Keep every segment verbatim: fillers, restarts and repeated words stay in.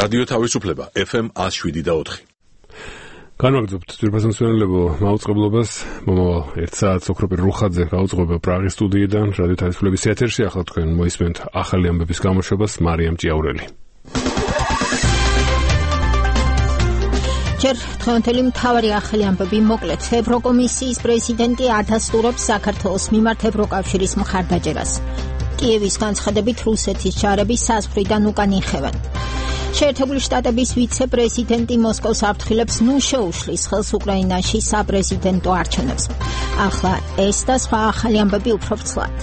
რადიო თავისუფლება ეფ ემ one oh seven და four. განვაგრძობთ ძვირფასმცველებო მაუწყებლობას. მომავალ ერთ საათს ოქროპირ რუხაძე გაუძღვება პრაღის სტუდიიდან. რადიო თავისუფლების ეთერში ახლა თქვენ მოისმენთ ახალი ამბების გამოშვებას მარიამ ჭიაურელი. ჯერ დღევანდელი მთავარი ახალი ამბები მოკლედ. ევროკომისიის პრეზიდენტი ადასტურებს საქართველოს მიმართ ევროკავშირის მხარდაჭერას. კიევის განცხადებით რუსეთის ჯარები საზღვრიდან უკან იხევენ. შეერთებული შტატების ვიცე-პრეზიდენტი მოსკოვს აფრთხილებს ნუ შეუშლის ხელს უკრაინაში საპრეზიდენტო არჩევნებს. ახლა ეს და სხვა ახალი ამბები უფრო ვრცლად.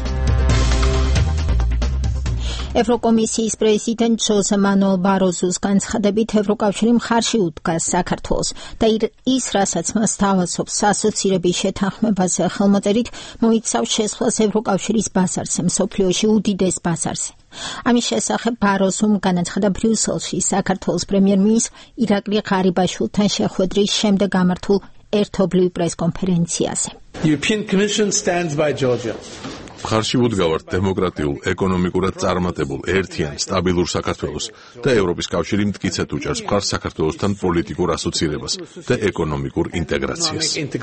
ევროკომისიის პრეზიდენტ ჟოზე მანუელ ბაროზუს განცხადებით ევროკავშირი მხარში უდგას საქართველოს და ის, რასაც მას თავაზობს ასოცირების შეთანხმებაზე ხელმოწერით, მოიცავს შესვლას ევროკავშირის ბაზარზე, მსოფლიოში უდიდეს ბაზარზე. ამის შესახებ ბაროზუმ განაცხადა ბრიუსელში საქართველოს პრემიერ-მინისტრ ირაკლი ღარიბაშვილთან შეხვედრის შემდეგ გამართულ ერთობლივ პრესკონფერენციაზე. European Commission stands by Georgia. მხარში ვუდგავართ დემოკრატიულ, ეკონომიკურად წარმატებულ, ერთიან, სტაბილურ საქართველოს და ევროპის კავშირი მტკიცედ უჭერს მხარს საქართველოსთან პოლიტიკურ ასოცირებას და ეკონომიკურ ინტეგრაციას.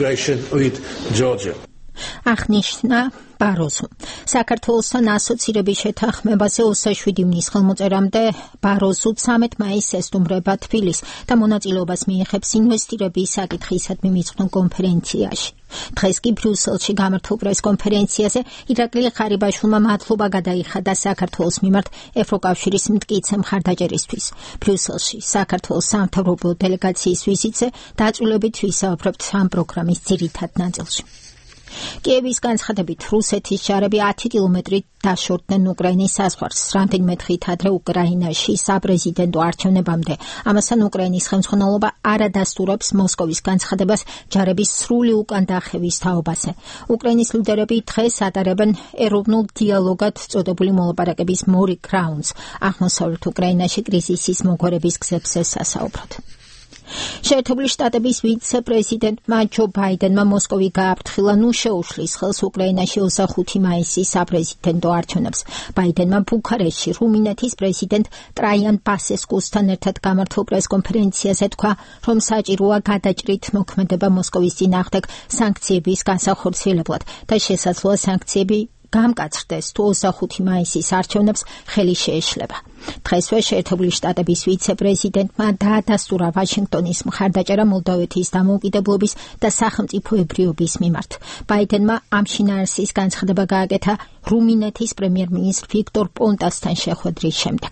აღნიშნა ბაროზუ. საქართველოსთან ასოცირების შეთანხმებაზე ოცდაშვიდი ივნის ხელმოწერამდე ბაროზუ ცამეტ მაისს ესტუმრება თბილისს და მონაწილეობას მიიღებს ინვესტირების საკითხისადმი მიძღვნილ კონფერენციაში. დღეს კი ბრიუსელში გამართულ პრესკონფერენციაზე ირაკლი ღარიბაშვილმა მადლობა გადაიხადა საქართველოს მიმართ ევროკავშირის მტკიცე მხარდაჭერისთვის. ბრიუსელში საქართველოს სამთავრობო დელეგაციის ვიზიტზე დაწვრილებით ვისაუბრებთ ამ პროგრამის ძირითად ნაწილში. კიევის განცხადებით რუსეთის ჯარები ათი კილომეტრით დაშორდნენ უკრაინის საზღვარს, რამდენიმე დღით ადრე უკრაინაში საპრეზიდენტო არჩევნებამდე. ამასთან უკრაინის ხელმძღვანელობა არ ადასტურებს მოსკოვის განცხადებას ჯარების სრული უკან დახევის თაობაზე. უკრაინის ლიდერები დღეს ატარებენ ეროვნულ დიალოგად წოდებული მოლაპარაკების მორიგ რაუნდს აღმოსავლეთ უკრაინაში კრიზისის მოგვარების გზებზე სასაუბრად. შეერთებული შტატების ვიცე-პრეზიდენტმა ჯო ბაიდენმა მოსკოვი გააფრთხილა ნუ შეუშლის ხელს უკრაინაში ოცდახუთი მაისის საპრეზიდენტო არჩევნებს. ბაიდენმა ბუქარესტში რუმინეთის პრეზიდენტ ტრაიან ბასესკუსთან ერთად გამართულ პრესკონფერენციაზე თქვა, რომ საჭიროა გადაჭრით მოქმედება მოსკოვის წინააღმდეგ სანქციების განსახორციელებლად და შესაძლოა სანქციები გამკაცრდეს თუ ოცდახუთი მაისის არჩევნებს ხელი შეეშლება. დღესვე შეერთებული შტატების ვიცე-პრეზიდენტმა დაადასტურა ვაშინგტონის მხარდაჭერა მოლდოვეთის დამოუკიდებლობის და სახელმწიფოებრიობის მიმართ. ბაიდენმა ამ შინაარსის განცხადება გააკეთა რუმინეთის პრემიერ-მინისტრ ვიქტორ პონტასთან შეხვედრის შემდეგ.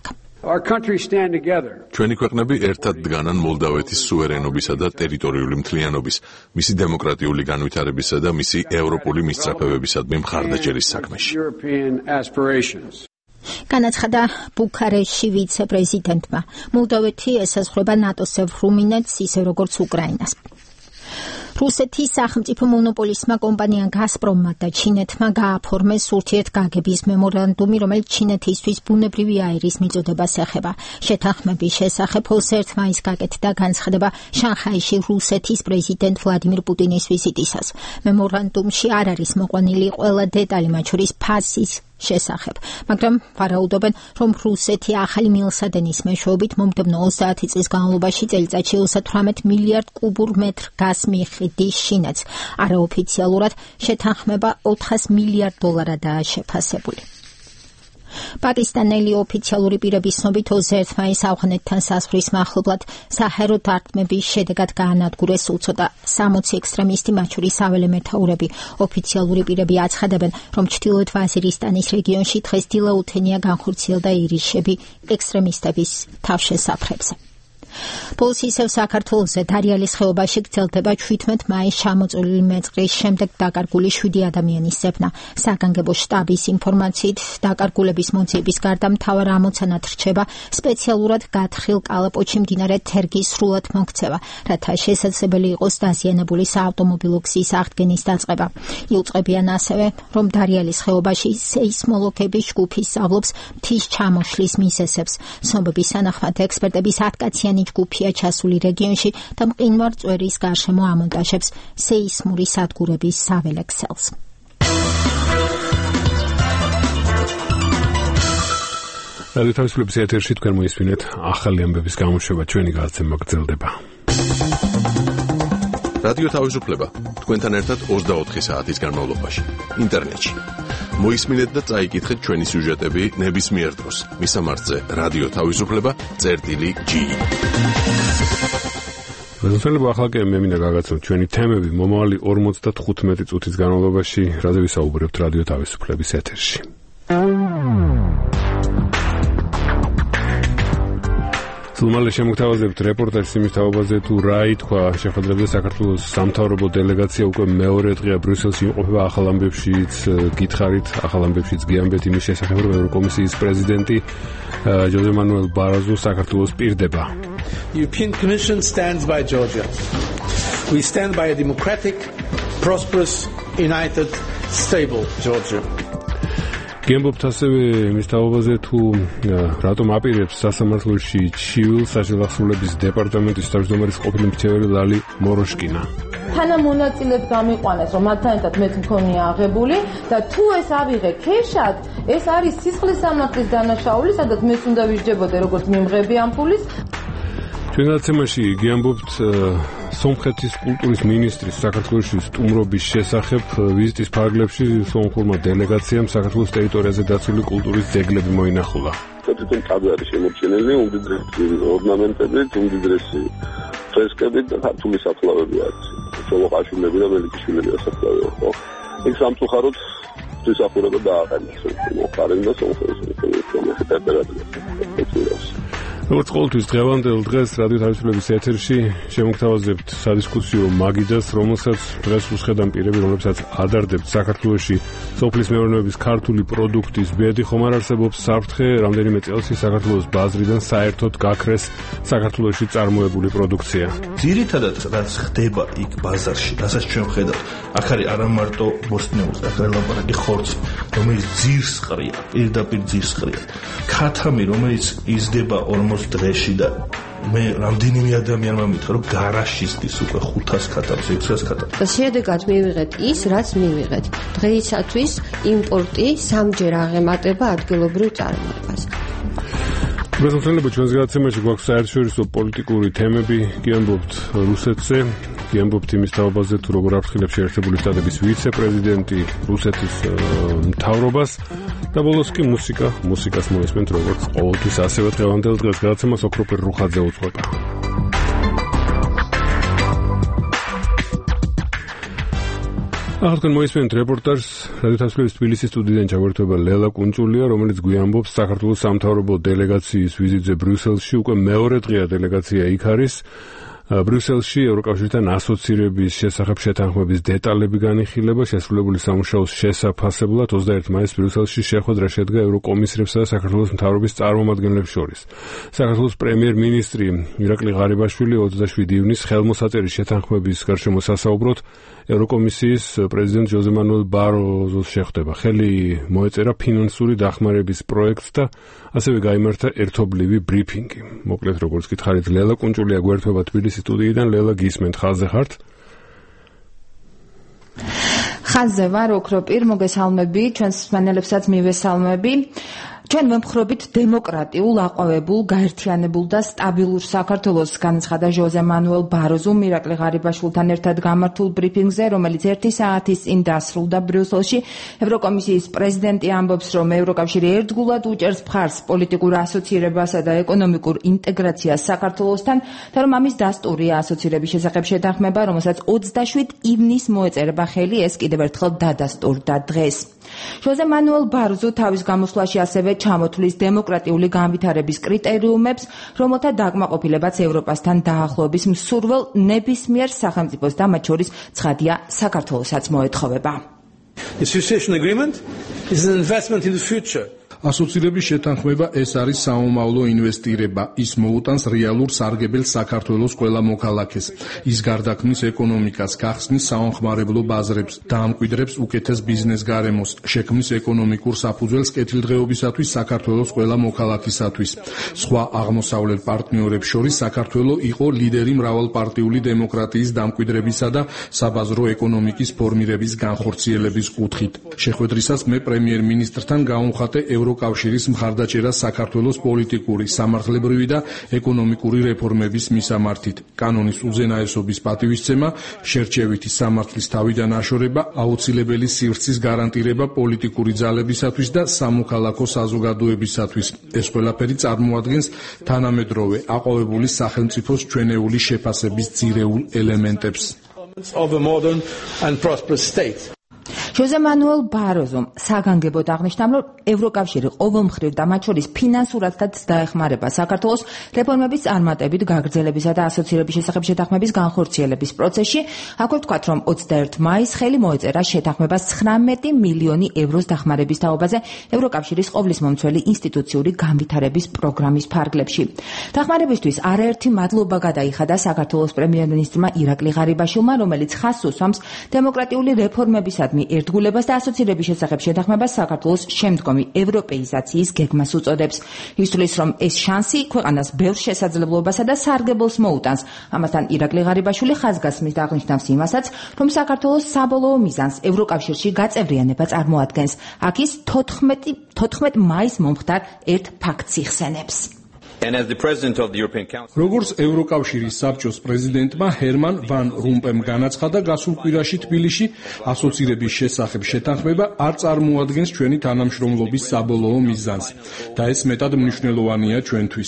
ჩვენი ქვეყნები ერთად დგანან მოლდოვეთის სუვერენობისა და ტერიტორიული მთლიანობის, მისი დემოკრატიული განვითარებისა და მისი ევროპული მისწრაფებებისადმი მხარდაჭერის საქმეში. განაცხადა ბუქარესტში ვიცე-პრეზიდენტმა. მოლდოვეთი ესაზღვრება ნატოს წევრ რუმინეთს, ისე როგორც უკრაინას. რუსეთის სახელმწიფო მონოპოლისტმა კომპანია გაზპრომმა და ჩინეთმა გააფორმეს ურთიერთგაგების მემორანდუმი, რომელიც ჩინეთისთვის ბუნებრივი აირის მიწოდებას ეხება. შეთანხმების შესახებ ოცდაერთი მაისს გაკეთდა განცხადება შანხაიში რუსეთის პრეზიდენტ ვლადიმირ პუტინის ვიზიტისას. მემორანდუმში არ არის მოყვანილი ყველა დეტალი, მათ შორის ფასის შესახებ, მაგრამ ვარაუდობენ, რომ რუსეთი ახალი მილსადენის მეშვეობით მომდევნო ოცდაათი წლის განმავლობაში წელიწადში ოცდათვრამეტ მილიარდ კუბურ მეტრ გაზს მიიხდის შინეთს. არაოფიციალურად შეთანხმება ოთხას მილიარდ დოლარადაა შეფასებული. პაკისტანელი ოფიციალური პირების ცნობით ოცდაერთი მაისს ავღანეთთან საზღვრის მახლობლად საჰაერო დარტყმების შედეგად გაანადგურეს უცოტა სამოცი ექსტრემისტი, მათ შორის საველე მეთაურები. ოფიციალური პირები აცხადებენ, რომ ჩრდილოეთ ვაზირისტანის რეგიონში დღეს დილაუთენია განხორციელდა ირიშები ექსტრემისტების თავშესაფრებზე. პოლიციის საქართველოსზე დარიალის ხეობაში გრძელდება ჩვიდმეტ მაისს ჩამოწოლილი მეწყრის შემდეგ დაკარგული შვიდი ადამიანის ზებნა. საგანგებო შტაბის ინფორმაციით, დაკარგულების მოძიების გარდა მთავარ ამოცანად რჩება სპეციალურად გათხილ კალაპოტში მდინარე თერგის სრულად მოქცევა, რათა შესაძლებელი იყოს დაზიანებული საავტომობილო გზის აღდგენის დაწყება. იუწყებიან ასევე, რომ დარიალის ხეობაში სეისმოლოგების ჯგუფი სწავლობს მთის ჩამოშლის მიზეზებს. ცნობების თანახმად ექსპერტების ათკაციანი ჯგუფია ჩასული რეგიონში და მყინვარ წვერის გარშემო ამონტაჟებს სეისმური სადგურების საველე ქსელს. რადიო თავისუფლების ეთერში თქვენ მოისმინეთ ახალი ამბების გამოშვება, ჩვენი გადაცემა გრძელდება. რადიო თავისუფლება თქვენთან ერთად ოცდაოთხი საათის განმავლობაში ინტერნეტში. მოისმინეთ და წაიკითხეთ ჩვენი სიუჟეტები ნებისმიერ დროს. მისამართზე რადიო თავისუფლება წერტილი ჯი. რაზმსალება ახლა კი მე მინდა გაგაცნოთ ჩვენი თემები მომავალი ორმოცდათხუთმეტი წუთის განმავლობაში, რაზე ვისაუბრებთ რადიო თავისუფლების ეთერში. სულ შემოგთავაზებთ რეპორტაჟს იმის თაობაზე, თუ რა ითქვა შეხვედრებზე საქართველოს სამთავრობო დელეგაცია უკვე მეორე დღეა ბრიუსელში იმყოფება. ახალ ამბებშიც გითხარით, ახალ ამბებშიც გიამბეთ იმის შესახებ, რომ ევროკომისიის პრეზიდენტი ჯოზე მანუელ ბაროზო საქართველოს პირდება. European Commission stands by Georgia. We stand by a democratic, prosperous, united, stable Georgia. გემბობთ ასევე იმის თაობაზე, თუ რატომ აპირებს სასამართლოში ჩივილ საჯელახსრულების დეპარტამენტის თავმჯდომარის ყოფილი მრჩეველი ლალი მოროშკინა. თანამონაწილედ გამიყვანეს, რომ მათთან ერთად მეც მქონია აღებული და თუ ეს ავიღე ქეშად, ეს არის სისხლის სამართლის დანაშაული, სადაც მეც უნდა ვისჯებოდე როგორც მიმღები ამ ფულის. ჩვენ გადაცემაში გიამბობთ სომხეთის კულტურის მინისტრის საქართველოში სტუმრობის შესახებ. ვიზიტის ფარგლებში სომხურმა დელეგაციამ საქართველოს ტერიტორიაზე დაცული კულტურის ძეგლები მოინახულა. თვითონ კაბე არის შემორჩენილი, უმდიდრესი ორნამენტებით, უმდიდრესი ფრესკებით და ქართული საფლავები არის. ჩოლოყაშვილები და მელიქიშვილები ასაფლავია, ხო? იქ სამწუხაროდ შესაძლებლობა დააყენეს მოყარენ და სომხეთის ტემპერატურას. როგორც ყოველთვის დღევანდელ დღეს რადიო თავისუფლების ეთერში შემოგთავაზებთ სადისკუსიო მაგიდას, რომელსაც დღეს უსხედან პირები, რომლებსაც ადარდებთ საქართველოში სოფლის მეურნეობის ქართული პროდუქტის ბედი. ხომ არ არსებობს საფრთხე რამდენიმე წელს საქართველოს ბაზრიდან საერთოდ გაქრეს საქართველოში წარმოებული პროდუქცია. ძირითადად რაც ხდება იქ ბაზარში, რასაც ჩვენ ვხედავთ, აქ არის არა მარტო ბოსტნეულს, აქ არის ლაპარაკი ხორცი, რომელიც ძირს ყრია, პირდაპირ ძირს ყრია. ქათამი, რომელიც იზრდება ორმოცდაოთხ დღეში და მე რამდენიმე ადამიანმა მითხრა, რომ გარაშის დის უკვე ხუთას ქათამს, ექვსას ქათამს. და შედეგად მივიღეთ ის, რაც მივიღეთ. დღეისათვის იმპორტი სამჯერ აღემატება ადგილობრივ წარმოებას. გასამართლებლად ჩვენს გადაცემაში გვაქვს საერთაშორისო პოლიტიკური თემები, გიამბობთ რუსეთზე, გიამბობთ იმის თაობაზე, თუ როგორ აფრთხილებს შეერთებული შტატების ვიცე-პრეზიდენტი რუსეთის მთავრობას და ბოლოს კი მუსიკა, მუსიკას მოისმენთ როგორც ყოველთვის, ასევე დღევანდელ დღეს გადაცემას ოქროპირ რუხაძე უძღვება. ახლა თქვენ მოისმენთ რეპორტაჟს რადიო თავისუფლების თბილისის სტუდიიდან ჩაგვერთვება ლელა კუნჭულია, რომელიც გვიამბობს საქართველოს სამთავრობო დელეგაციის ვიზიტზე ბრიუსელში. უკვე მეორე დღეა დელეგაცია იქ არის. ბრიუსელში ევროკავშირთან ასოცირების შესახებ შეთანხმების დეტალები განიხილება. შესრულებული სამუშაოს შესაფასებლად ოცდაერთი მაისს ბრიუსელში შეხვედრა შედგა ევროკომისრებსა და საქართველოს მთავრობის წარმომადგენლებს შორის. საქართველოს პრემიერ-მინისტრი ირაკლი ღარიბაშვილი ოცდაშვიდი ივნისს ხელმოსაწერის შეთანხმების გარშემო სასაუბროდ ევროკომისიის პრეზიდენტ ჯოზე მანუელ ბაროზოს შეხვდება. ხელი მოეწერა ფინანსური დახმარების პროექტს და ასევე გაიმართა ერთობლივი ბრიფინგი. მოკლედ როგორც გითხარით, ლელა კუნჭულია გვერდება თბილისის სტუდიიდან. ლელა, გისმენთ, ხაზზე ხართ? ხაზზე ვარ, ოქროპირ, მოგესალმები, ჩვენს მსმენელებსაც მივესალმები. ჩვენ ვემხრობით დემოკრატიულ, აყვავებულ, გაერთიანებულ და სტაბილურ საქართველოს, განაცხადა ჟოზე მანუელ ბაროზომ ირაკლი ღარიბაშვილთან ერთად გამართულ ბრიფინგზე, რომელიც ერთი საათის წინ დასრულდა ბრიუსელში. ევროკომისიის პრეზიდენტი ამბობს, რომ ევროკავშირი ერთგულად უჭერს მხარს პოლიტიკურ ასოცირებასა და ეკონომიკურ ინტეგრაციას საქართველოსთან და რომ ამის დასტურია ასოცირების შესახებ შეთანხმება, რომელსაც ოცდაშვიდ ივნისს მოეწერება ხელი, ეს კიდევ ერთხელ დადასტურდა დღეს. ჟოზე მანუელ ბაროზო თავის გამოსვლაში ასევე ჩამოთვლის დემოკრატიული განვითარების კრიტერიუმებს, რომელთა დაკმაყოფილებაც ევროპასთან დაახლოების მსურველ ნებისმიერ სახელმწიფოს და მათ შორის ცხადია საქართველოსაც მოეთხოვება. The association agreement is an investment in the future. ასოცირების შეთანხმება ეს არის საომავლო ინვესტირება. ის მოუტანს რეალურ სარგებელს საქართველოს ყველა მოქალაქეს. ის გარდაქმნის ეკონომიკას, გახსნის საომხმარებლო ბაზრებს, დაამკვიდრებს უკეთეს ბიზნეს გარემოს, შექმნის ეკონომიკურ საფუძველს კეთილდღეობისათვის საქართველოს ყველა მოქალაქისათვის. სხვა აღმოსავლელ პარტნიორებს შორის საქართველო იყო ლიდერი მრავალპარტიული დემოკრატიის დამკვიდრებისა და საბაზრო ეკონომიკის ფორმირების განხორციელების კუთხით. შეხვედრისას მე პრემიერ-მინისტრთან გავუმხატე ევროკავშირის მხარდაჭერა საქართველოს პოლიტიკური, სამართლებრივი და ეკონომიკური რეფორმების მისამართით. კანონის უზენაესობის პატივისცემა, შერჩევითი სამართლის თავიდან აშორება, აუცილებელი სივრცის გარანტირება პოლიტიკური ძალებისათვის და სამოქალაქო საზოგადოებისათვის. ეს ყველაფერი წარმოადგენს თანამედროვე აყვავებული სახელმწიფოს ჩვენეული შეფასების ძირეულ ელემენტებს. Of a modern and prosperous state. ჟოზე მანუელ ბაროზომ საგანგებოდ აღნიშნა, რომ ევროკავშირი ყოველმხრივ და მათ შორის ფინანსურადაც დაეხმარება საქართველოს რეფორმების წარმატებით გაგრძელებისა და ასოცირების შესახებ შეთანხმების განხორციელების პროცესში. აქვე ვთქვათ, რომ ოცდაერთი მაისს ხელი მოეწერა შეთანხმებას ცხრამეტი მილიონი ევროს დახმარების თაობაზე ევროკავშირის ყოვლისმომცველი ინსტიტუციური განვითარების პროგრამის ფარგლებში. დახმარებისთვის არაერთი მადლობა გადაიხადა საქართველოს პრემიერ-მინისტრმა ირაკლი ღარიბაშვილმა, რომელიც ხაზს უსვამს დემოკრატიული რეფორმებისადმი ერთგულებას და ასოცირების შესახებ შეთანხმებას საქართველოს შემდგომი ევროპეიზაციის გეგმას უწოდებს. ისწulis, რომ ეს შანსი ქვეყანას ბევრ შესაძლებლობასა და სარგებელს მოუტანს. ამასთან ირაკლი ღარიბაშვილი ხაზგასმის და აღნიშნავს იმასაც, რომ საქართველოს საბოლოო მიზანს ევროკავშირში გაწევრიანება წარმოადგენს. აქ ის თოთხმეტი მაისს მომხდარ ერთ ფაქტს იხსენებს. როგორც ევროკავშირის საბჭოს პრეზიდენტმა ჰერმან ვან რომპემ განაცხადა, გასულ კვირაში თბილისში ასოცირების შესახებ შეთანხმება არ წარმოადგენს ჩვენი თანამშრომლობის საბოლოო მიზანს და ეს მეტად მნიშვნელოვანია ჩვენთვის.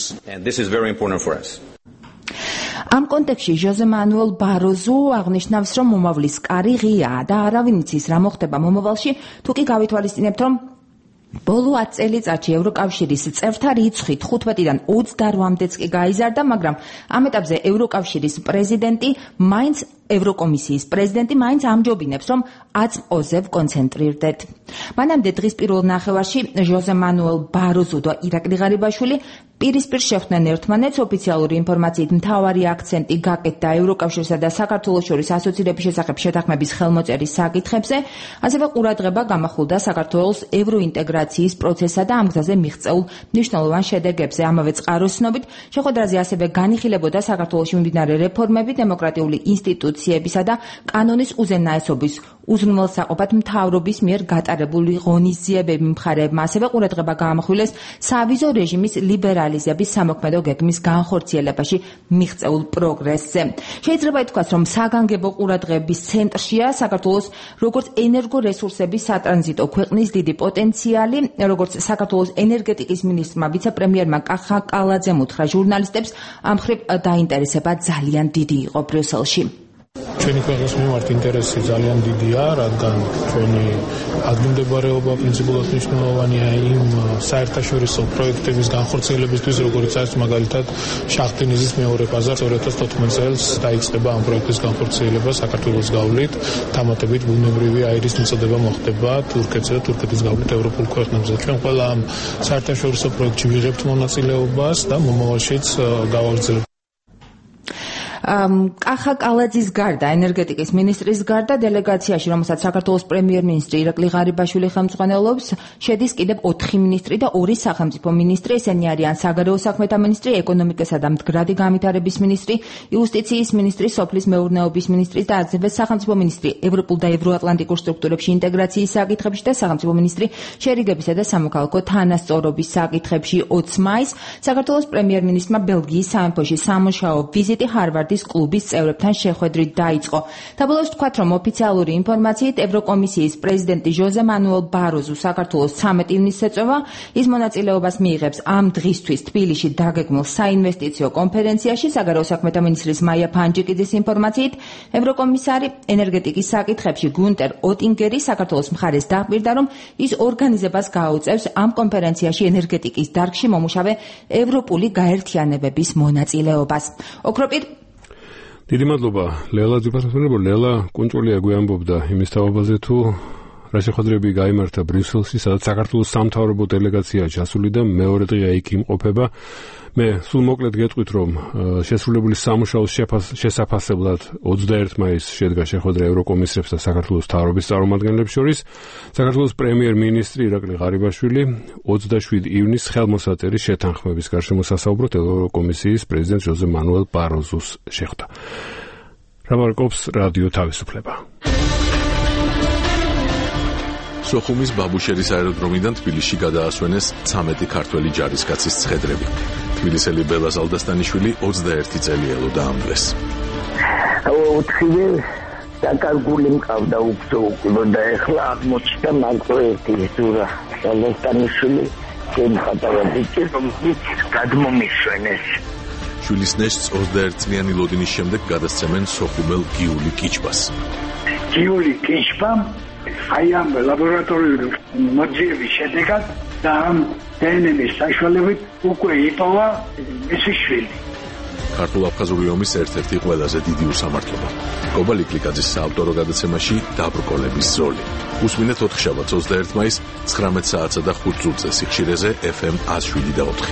ამ კონტექსტში ჟოზე მანუელ ბაროზო აღნიშნავს, რომ მომავლის კარი ღიაა და არავინ იცის რა მოხდება მომავალში, თუ კი გავითვალისწინებთ, რომ ბოლო ათ წელიწადში ევროკავშირის წევრთა რიცხვი თხუთმეტიდან ოცდაოთხამდეც კი გაიზარდა, მაგრამ ამ ეტაპზე ევროკავშირის პრეზიდენტი მაინც ევროკომისიის პრეზიდენტი მაინც ამჯობინებს, რომ აწმყოზე ვკონცენტრირდეთ. მანამდე დღის პირველ ნახევარში ჟოზე მანუელ ბაროზო და ირაკლი ღარიბაშვილი პირისპირ შეხვდნენ ერთმანეთს. ოფიციალური ინფორმაციით მთავარი აქცენტი გაკეთდა ევროკავშირსა და საქართველოს შორის ასოცირების შესახებ შეთანხმების ხელმოწერის საკითხებზე. ასევე ყურადღება გამახვილდა საქართველოს ევროინტეგრაციის პროცესსა და ამ გზაზე მიღწეულ მნიშვნელოვან შედეგებზე. ამავე წყაროს ცნობით, შეხვედრაზე ასევე განიხილებოდა საქართველოში მიმდინარე რეფორმები, დემოკრატიული ინსტიტუციებისა და კანონის უზენაესობის უზრუნველსაყოფად მთავრობის მიერ გატარებული ღონისძიებები. მხარეებმა ასევე ყურადღება გაამახვილეს სავიზო რეჟიმის ლიბერალიზების სამოქმედო გეგმის განხორციელებაში მიღწეულ პროგრესზე. შეიძლება ითქვას, რომ საგანგებო ყურადღების ცენტრშია საქართველოს როგორც ენერგორესურსების სატრანზიტო ქვეყნის დიდი პოტენციალი. როგორც საქართველოს ენერგეტიკის მინისტრმა ვიცე-პრემიერმა კახა კალაძემ უთხრა ჟურნალისტებს, ამ მხრივ დაინტერესება ძალიან დიდი იყო ბრიუსელში. ჩვენი ქვეყნის მიმართ ინტერესი ძალიან დიდია, რადგან ჩვენი ადგილმდებარეობა პრინციპულად მნიშვნელოვანია იმ საერთაშორისო პროექტების განხორციელებისთვის, როგორც არის მაგალითად შახტინიზის მეორე ბაზარ ორი ათას თოთხმეტ წელს დაიწყება ამ პროექტის განხორციელება საქართველოს გავლით, დამატებით ბუნებრივი აირის მიწოდება მოხდება თურქეთსა და თურქეთის გავლით ევროპულ ქვეყნებზე. ჩვენ ყველა ამ საერთაშორისო პროექტში ვიღებთ მონაწილეობას და მომავალშიც გავაგრძელებთ. კახა კალაძის გარდა, ენერგეტიკის მინისტრის გარდა, დელეგაციაში, რომელსაც საქართველოს პრემიერ-მინისტრი ირაკლი ღარიბაშვილი ხელმძღვანელობს, შედის კიდევ ოთხი მინისტრი და ორი სახელმწიფო მინისტრი. ესენი არიან საგარეო საქმეთა მინისტრი, ეკონომიკისა და მდგრადი განვითარების მინისტრი, იუსტიციის მინისტრი, სოფლის მეურნეობის მინისტრი და ასევე სახელმწიფო მინისტრი ევროპულ და ევროატლანტიკურ სტრუქტურებში ინტეგრაციის საკითხებში და სახელმწიფო მინისტრი შერიგებისა და სამოქალაქო თანასწორობის საკითხებში. ოცი მაისს საქართველოს პრემიერ-მინისტრმა ბელგიის სამეფოში სამუშაო ვიზიტი ჰარვარდის კლუბის წევრებთან შეხვედრით დაიწყო. დაბოლოს ვთქვათ, რომ ოფიციალური ინფორმაციით ევროკომისიის პრეზიდენტი ჟოზე მანუელ ბაროზო საქართველოს ცამეტ ივნისს ეწევა. ის მონაწილეობას მიიღებს ამ დღისთვის თბილისში დაგეგმილ საინვესტიციო კონფერენციაში. საგარეო საქმეთა მინისტრის მაია ფანჯიკიძის ინფორმაციით, ევროკომისარი ენერგეტიკის საკითხებში გუნტერ ოტინგერი საქართველოს მხარეს დააკვირდა, რომ ის ორგანიზებას გაუწევს ამ კონფერენციაში ენერგეტიკის დარგში მომუშავე ევროპული გაერთიანებების მონაწილეობას. ოქროპირ დიდი მადლობა ლელა ძიფასმენებო. ლელა კუნჭულია გვიამბობდა იმის თაობაზე, თუ რა შეხვედრები გაიმართა ბრიუსელში, სადაც საქართველოს სამთავრობო დელეგაციაა ჩასული და მეორე დღეა იქ იმყოფება. მე სულ მოკლედ გეტყვით, რომ შესრულებული სამუშაოს შესაფასებლად ოცდაერთი მაისს შედგა შეხვედრა ევროკომისრებს და საქართველოს მთავრობის წარმომადგენლებს შორის. საქართველოს პრემიერ-მინისტრი ირაკლი ღარიბაშვილი ოცდაშვიდი ივნისს ხელმოსაწერის შეთანხმების გარშემო სასაუბროდ ევროკომისიის პრეზიდენტ ჟოზე მანუელ ბაროზოს შეხვდა. რამარკობს რადიო თავისუფლება. სოხუმის ბაბუშერის აეროდრომიდან თბილისში გადაასვენეს ცამეტი ქართველი ჯარისკაცის ცხედრები. თბილისელი ბელა ზალდასტანიშვილი ოცდაერთი წელი ელო დაამბლეს. ოთხივე დაკარგული მყავდა უგზო უკვე და ეხლა აღმოჩნდა მარტო ერთი ზურა ზალდასტანიშვილი შემხატავა ბიჭი რომელიც გადმომისვენეს. შვილის ნეშტს ოცდაერთი წლიანი ლოდინის შემდეგ გადასცემენ სოხუმელ გიული კიჩბას. გიული კიჩბამ აი ამ ლაბორატორიული მოძიების შედეგად და ამ დე ენ ე-ის საშუალებით უკვე იპოვა მისი შვილი. ქართულ-აფხაზური ომის ერთ-ერთი ყველაზე დიდი უსამართლობა. კობალ იკლიკაძის საავტორო გადაცემაში დაბრკოლების ზოლი. უსმინეთ ოთხშაბათს ოცდაერთი მაისს ცხრამეტ საათსა და ხუთ წუთზე სიხშირეზე ეფ ემ ათს შვიდი და ოთხი.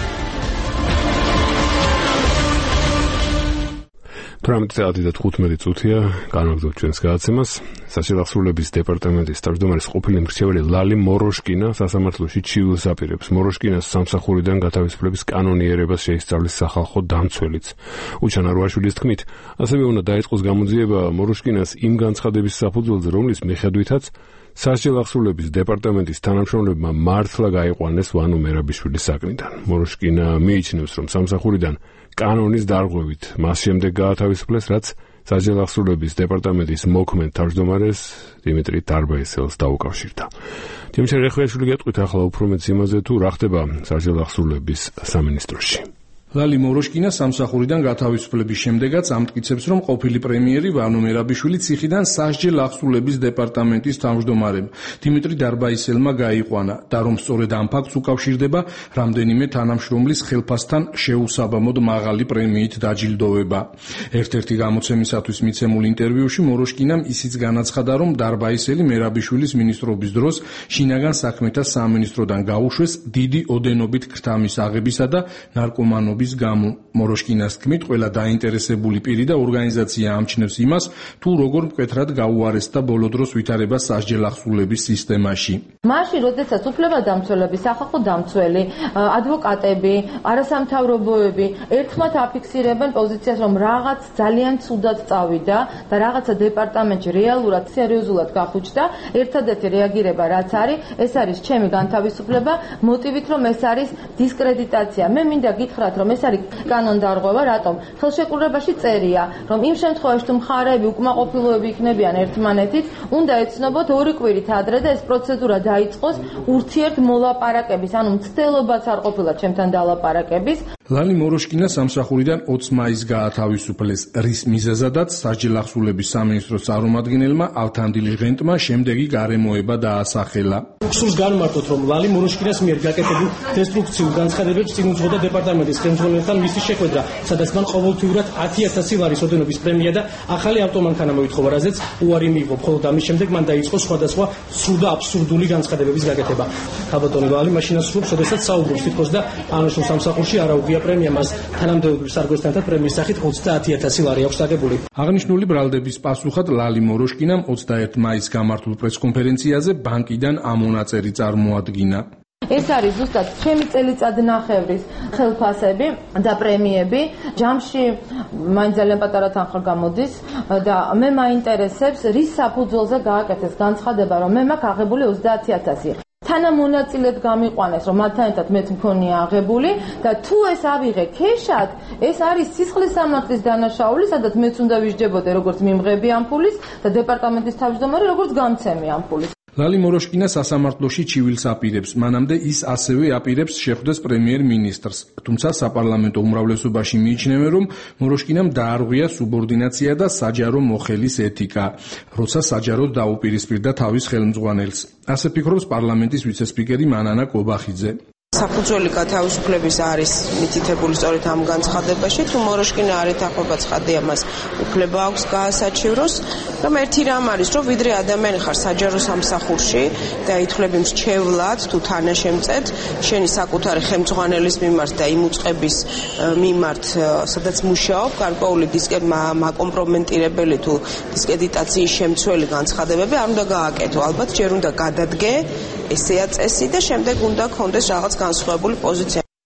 თვრამეტი საათი და თხუთმეტი წუთია განვაგრძობთ ჩვენს გადაცემას. სასილახსრულების დეპარტამენტის თავმჯდომარის ყოფილი მრჩეველი ლალი მოროშკინა სასამართლოში ჩივილს აპირებს. მოროშკინას სამსახურიდან გათავისუფლების კანონიერებას შეისწავლის სახალხო დამცველიც. უჩან არვაშვილის თქმით, ასევე უნდა დაიწყოს გამოძიება მოროშკინას იმ განცხადების საფუძველზე, რომლის მიხედვითაც სასილახსრულების დეპარტამენტის თანამშრომლებმა მართლა გაიყვანეს ვანო მერაბიშვილის საკნიდან. მოროშკინა მიიჩნევს, რომ სამსახურიდან კანონის დარღვევით მას შემდეგ გაათავისუფლეს, რაც სასილახსრულების დეპარტამენტის მოქმედ თავმჯდომარეს დიმიტრი დარბაისელს დაუკავშირდა. თემშე რეხვიაშვილი გეტყვით ახლა უფრო მეტ იმაზე, თუ რა ხდება სასილახსრულების სამინისტროში. ლალი მოროშკინა სამსახურიდან გათავისუფლების შემდეგაც ამტკიცებს, რომ ყოფილი პრემიერი ვანო მერაბიშვილი ციხიდან სასჯელ ახსრულების დეპარტამენტის თავმჯდომარემ დიმიტრი დარბაისელმა გაიყვანა და რომ სწორედ ამ ფაქტს უკავშირდება რამდენიმე თანამშრომლის ხელფასთან შეუსაბამოდ მაღალი პრემიით დაჯილდოვება. ერთ-ერთი გამოცემისათვის მიცემულ ინტერვიუში მოროშკინამ ისიც განაცხადა, რომ დარბაისელი მერაბიშვილის მინისტრობის დროს შინაგან საქმეთა სამინისტროდან გაუშვეს დიდი ოდენობით ქრთამის აღებისა და ნარკომანობის გამო. მოროშკინას თქმით, ყველა დაინტერესებული პირი და ორგანიზაცია ამჩნევს იმას, თუ როგორ მკვეთრად გაუარესდა ბოლო დროს ვითარება სასჯელ ახსრულების სისტემაში. მაშინ, როდესაც უფლებადამცველები, სახალხო დამცველი, ადვოკატები, არასამთავრობოები ერთმანეთ აფიქსირებენ პოზიციას, რომ რაღაც ძალიან ცუდად წავიდა და რაღაცა დეპარტამენტში რეალურად სერიოზულად გახუჭდა, ერთადერთი რეაგირება რაც არის, ეს არის ჩემი განთავისუფლება, მოტივით რომ ეს არის დისკრედიტაცია. მე მინდა გითხრათ, რომ ეს არის კანონდარღვევა, რატომ? ხელშეკრულებაში წერია, რომ იმ შემთხვევაში, თუ მხარეები უკმაყოფილოები იქნებიან ერთმანეთით, უნდა ეცნობოთ ორი კვირით ადრე და ეს პროცედურა დაიწყოს ურთიერთ მოლაპარაკების, ანუ მცდელობაც არ ყოფილა ჩემთან დალაპარაკების. ლალი მოროშკინა სამსახურიდან ოცი მაისს გაათავისუფლეს, რის მიზეზადაც სასჯელ ახსრულების სამინისტროს წარმომადგენელმა ალთანდილ ჟღენტმა შემდეგი გარემოება დაასახელა. სურს განმარტოთ, რომ ლალი მოროშკინას მიერ გაკეთებულ დესტრუქციულ განცხადებებს წინ უძღოდა დეპარტამენტის ხელმძღვანელთან მისი შეხვედრა, სადაც მან ყოველთვიურად ათი ათასი ლარის ოდენობის პრემია და ახალი ავტომანქანა მოითხოვა, რაზეც უარი მიიღო. მხოლოდ ამის შემდეგ მან დაიწყო სხვადასხვა სრულ და აბსურდული განცხადებების გაკეთება. ქალბატონი ლალი მაშინ ასრულებს, როდესაც საუბრობს თითქოს და აღნიშნულ სამსახურში არ აუღია პრემია მას თანამდებობრივ სარგოსთანთან პრემიის სახით ოცდაათი ათასი ლარი აქვს დაგებული. აღნიშნული ბრალდების პასუხად ლალი მოროშკინამ ოცდაერთი მაისს გამართულ პრესკონფერენციაზე ბანკიდან ამონაწერი წარმოადგინა. ეს არის ზუსტად ჩემი წელიწადნახევრის ხელფასები და პრემიები. ჯამში მაინც ძალიან პატარა თანხა გამოდის და მე მაინტერესებს, რის საფუძველზე გააკეთეს განცხადება, რომ მე მაქვს აღებული ოცდაათი ათასი. თანამონაწილედ გამიყვანეს, რომ მათთან ერთად მეც მქონია აღებული და თუ ეს ავიღე ქეშად, ეს არის სისხლის სამართლის დანაშაული, სადაც მეც უნდა ვისჯებოდე როგორც მიმღები ამ ფულის და დეპარტამენტის თავმჯდომარე როგორც გამცემი ამ ფულის. ლალი მოროშკინა სასამართლოში ჩივილს აპირებს, მანამდე ის ასევე აპირებს შეხვდეს პრემიერ-მინისტრს. თუმცა საპარლამენტო უმრავლესობაში მიიჩნევენ, რომ მოროშკინამ დაარღვია სუბორდინაცია და საჯარო მოხელის ეთიკა, როცა საჯაროდ დაუპირისპირდა თავის ხელმძღვანელს. ასე ფიქრობს პარლამენტის ვიცე-სპიკერი მანანა კობახიძე. საფუძველი გათავისუფლების არის მითითებული სწორედ ამ განცხადებაში, თუ მოროშკინა არ ეთანხმება ცხადია მას უფლება აქვს გაასაჩივროს, რომ ერთი რამ არის, რომ ვიდრე ადამიანი ხარ საჯარო სამსახურში და ითვლები მრჩევლად თუ თანაშემწედ შენი საკუთარი ხელმძღვანელის მიმართ და იმ უწყების მიმართ, სადაც მუშაობ, გარკვეული მაკომპრომენტირებელი თუ დისკრედიტაციის შემცველი განცხადებები არ უნდა გააკეთო. ალბათ ჯერ უნდა გადადგე ესეა წესი და შემდეგ უნდა გქონდეს რაღაც განსხვავებული პოზიცია.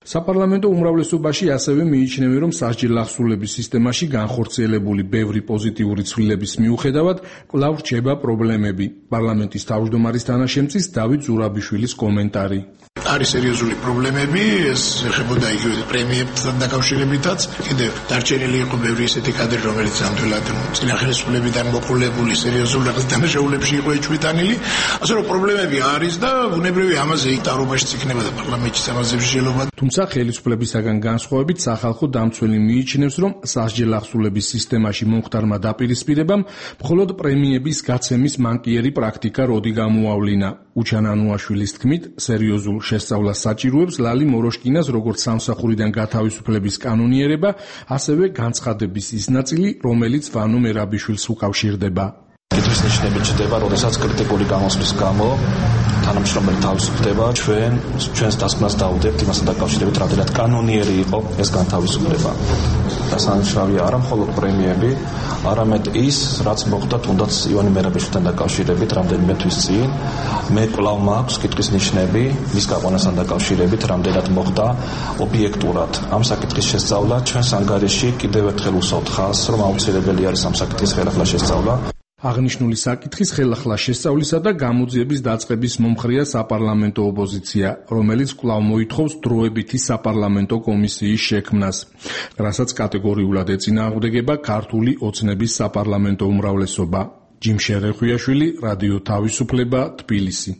საპარლამენტო უმრავლესობაში ასევე მიიჩნევენ, რომ სასჯელ-ახსულების სისტემაში განხორციელებული ბევრი პოზიტიური ცვლილების მიუხედავად კვლავ რჩება პრობლემები. პარლამენტის თავმჯდომარის თანაშემწის დავით ზურაბიშვილის კომენტარი. არის სერიოზული პრობლემები, ეს ეხებოდა იგივე პრემიებთან დაკავშირებითაც. კიდევ დარჩენილი იყო ბევრი ესეთი კადრი, რომელიც ამდელად წინა ხელისუფლებიდან მოყოლებული სერიოზულ დანაშაულებში იყო ეჭვიტანილი. ასე რომ პრობლემები არის და ბუნებრივი ამაზე იტარობაშიც იქნება და პარლამენტის ამაზე მსჯელობა. თუმცა ხელისუფლებისაგან განსხვავებით სახალხო დამცველი მიიჩნევს, რომ სასჯელ-ახსულების სისტემაში მომხდარმა დაპირისპირებამ მხოლოდ პრემიების გაცემის მანკიერი პრაქტიკა როდი გამოავლინა. უჩან ანუაშვილის თქმით, სერიოზულ შესწავლას საჭიროებს ლალი მოროშკინას როგორც სამსახურიდან გათავისუფლების კანონიერება, ასევე განცხადების ის ნაწილი, რომელიც ვანო მერაბიშვილს უკავშირდება. კითხვის ნიშნები ჩდება, როდესაც კრიტიკული გამოსვლის გამო თანამშრომელი თავისუფლდება, ჩვენ ჩვენს დასკვნას დავუდებთ იმასთან დაკავშირებით, რამდენად კანონიერი იყო ეს განთავისუფლება. დასანიშნავია არა მხოლოდ პრემიები, არამედ ის, რაც მოხდა თუნდაც ივანე მერაბიშვილთან დაკავშირებით რამდენიმე თვის წინ. მე კვლავ მაქვს კითხვის ნიშნები მის გაყვანასთან დაკავშირებით, რამდენად მოხდა ობიექტურად ამ საკითხის შესწავლა. ჩვენს ანგარიში კიდევ ერთხელ უსაუბრთ ხაზს, რომ აუცილებელი არის ამ საკითხის ხელახლა შესწავლა. აღნიშნული საკითხის ხელახლა შესწავლისა და გამოძიების დაწყების მომხრეა საპარლამენტო ოპოზიცია, რომელიც კვლავ მოითხოვს დროებითი საპარლამენტო კომისიის შექმნას, რასაც კატეგორიულად ეწინააღმდეგება ქართული ოცნების საპარლამენტო უმრავლესობა. ჯიმ შერეხვიაშვილი, რადიო თავისუფლება, თბილისი.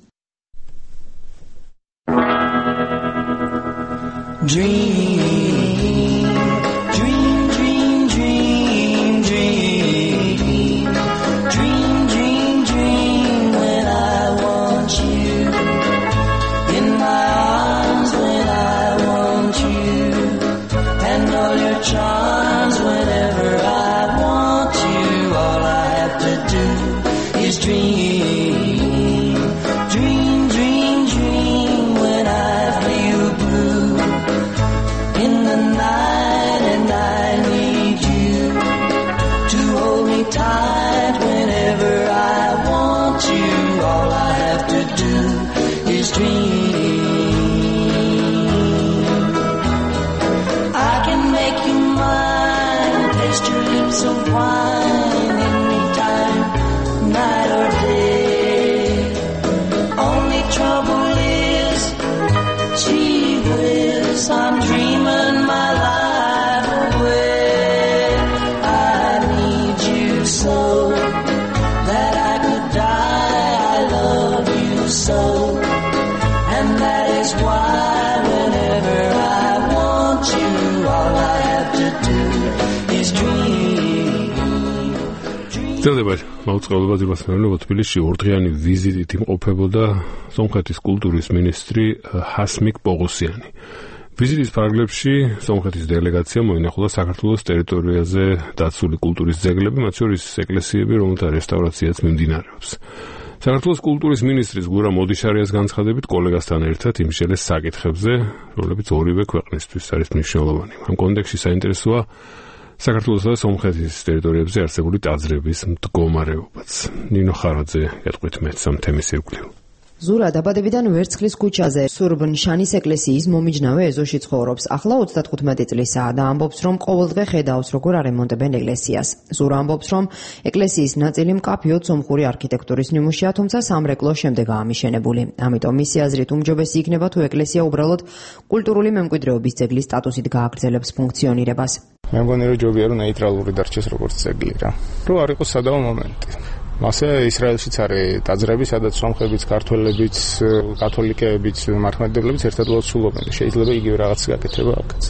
ძლდება მაუწყებლობა ძირფასმეულობა თბილისში ორდღიანი ვიზიტით იმყოფებოდა სომხეთის კულტურის მინისტრი ჰასმიკ პოღოსიანი. ვიზიტის ფარგლებში სომხეთის დელეგაცია მოინახულა საქართველოს ტერიტორიაზე დაცული კულტურის ძეგლები, მათ შორის ეკლესიები, რომელთა რესტავრაციაც მიმდინარეობს. საქართველოს კულტურის მინისტრის გურამ ოდიშარიას განცხადებით კოლეგასთან ერთად იმშელეს საკითხებზე, რომლებიც ორივე ქვეყნისთვის არის მნიშვნელოვანი. ამ კონტექსტში საინტერესოა საქართველოსა და სომხეთის ტერიტორიებზე არსებული ტაძრების მდგომარეობაც. ნინო ხარაძე ეთყვით მეც ამ თემის ირგვლივ. ზურა დაბადებიდან ვერცხლის ქუჩაზე სურბნ-შანის ეკლესიის მომიჯნავე ეზოში ცხოვრობს. ახლა ოცდათხუთმეტი წლისაა და ამბობს, რომ ყოველდღე ხედავს, როგორ არემონტებენ ეკლესიას. ზურა ამბობს, რომ ეკლესიის ნაწილი მკაფიოდ სომხური არქიტექტურის ნიმუშია, თუმცა სამრეკლო შემდეგაა მიშენებული. ამიტომ მისი აზრით უმჯობესი იქნება თუ ეკლესია უბრალოდ კულტურული მემკვიდრეობის ძეგლის სტატუსით გააგრძელებს ფუნქციონირებას. მე მგონი, რომ ჯობია რომ ნეიტრალური დარჩეს როგორც ძეგლი რა. რომ არ იყოს სადავო მომენტი. მასე ისრაელშიც არის ტაძრები, სადაც სომხებიც, ქართველებიც, კათოლიკეებიც, მართლმადიდებლებიც ერთად ლოცულობენ. შეიძლება იგივე რაღაც გაკეთება აქაც.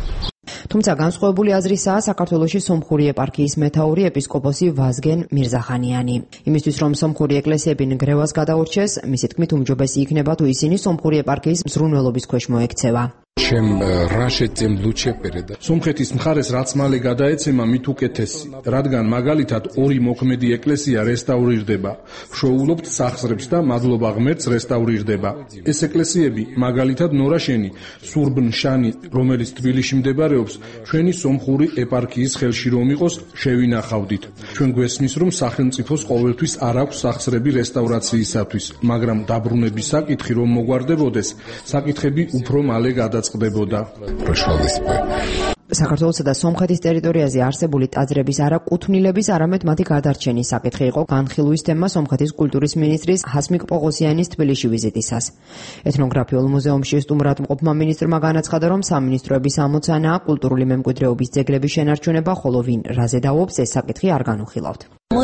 თუმცა განსხვავებული აზრისაა საქართველოში სომხური ეპარქიის მეთაური ეპისკოპოსი ვაზგენ მირზახანიანი. იმისთვის რომ სომხური ეკლესიები ნგრევას გადაურჩეს, მისი თქმით უმჯობესი იქნება თუ ისინი სომხური ეპარქიის მზრუნველობის ქვეშ მოექცევა. ჩემ რა შეძემ ლუჩეპერედა სომხეთის მხარეს რაც მალე გადაეცემა მით უკეთესი, რადგან მაგალითად ორი მოქმედი ეკლესია რესტავრირდება. ვშოულობთ სახსრებს და მადლობა ღმერთს რესტავრირდება. ეს ეკლესიები, მაგალითად ნორაშენი, სურბნ-შანი, რომელიც თბილისში მდებარეობს, ჩვენი სომხური ეპარქიის ხელში რომ იყოს, შევინახავდით. ჩვენ გვესმის, რომ სახელმწიფოს ყოველთვის არ აქვს სახსრები რესტავრაციისათვის, მაგრამ დაბრუნების საკითხი რომ მოგვარდებოდეს, საკითხები უფრო მალე გადაწყდება. წყდებოდა. საქართველოსა და სომხეთის ტერიტორიაზე არსებული ტაძრების არაკუთვნილების, არამედ მათი გადარჩენის საკითხი იყო განხილვის თემა სომხეთის კულტურის მინისტრის ჰასმიკ პოღოსიანის თბილისში ვიზიტისას. ეთნოგრაფიულ მუზეუმში სტუმრად მყოფმა მინისტრმა განაცხადა, რომ სამინისტროების ამოცანაა კულტურული მემკვიდრეობის ძეგლების შენარჩუნება, ხოლო ვინ რაზე დაუობს, ეს საკითხი არ განუხილავთ.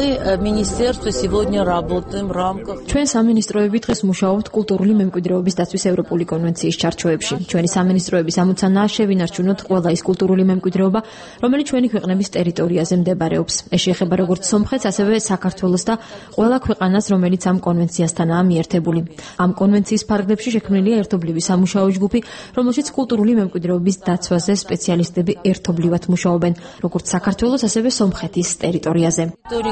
ჩვენ სამინისტროები დღეს მუშაობთ კულტურული მემკვიდრეობის დაცვის ევროპული კონვენციის ჩარჩოებში. ჩვენი სამინისტროების ამოცანაა შევინარჩუნოთ ყველა ის კულტურული მემკვიდრეობა, რომელიც ჩვენი ქვეყნების ტერიტორიაზე მდებარეობს. ეს შეეხება როგორც სომხეთს, ასევე საქართველოს და ყველა ქვეყანას, რომელიც ამ კონვენციასთანაა მიერთებული. ამ კონვენციის ფარგლებში შექმნილია ერთობლივი სამუშაო ჯგუფი, რომელშიც კულტურული მემკვიდრეობის დაცვაზე სპეციალისტები ერთობლივად მუშაობენ, როგორც საქართველოს, ასევე სომხეთის ტერიტორიაზე.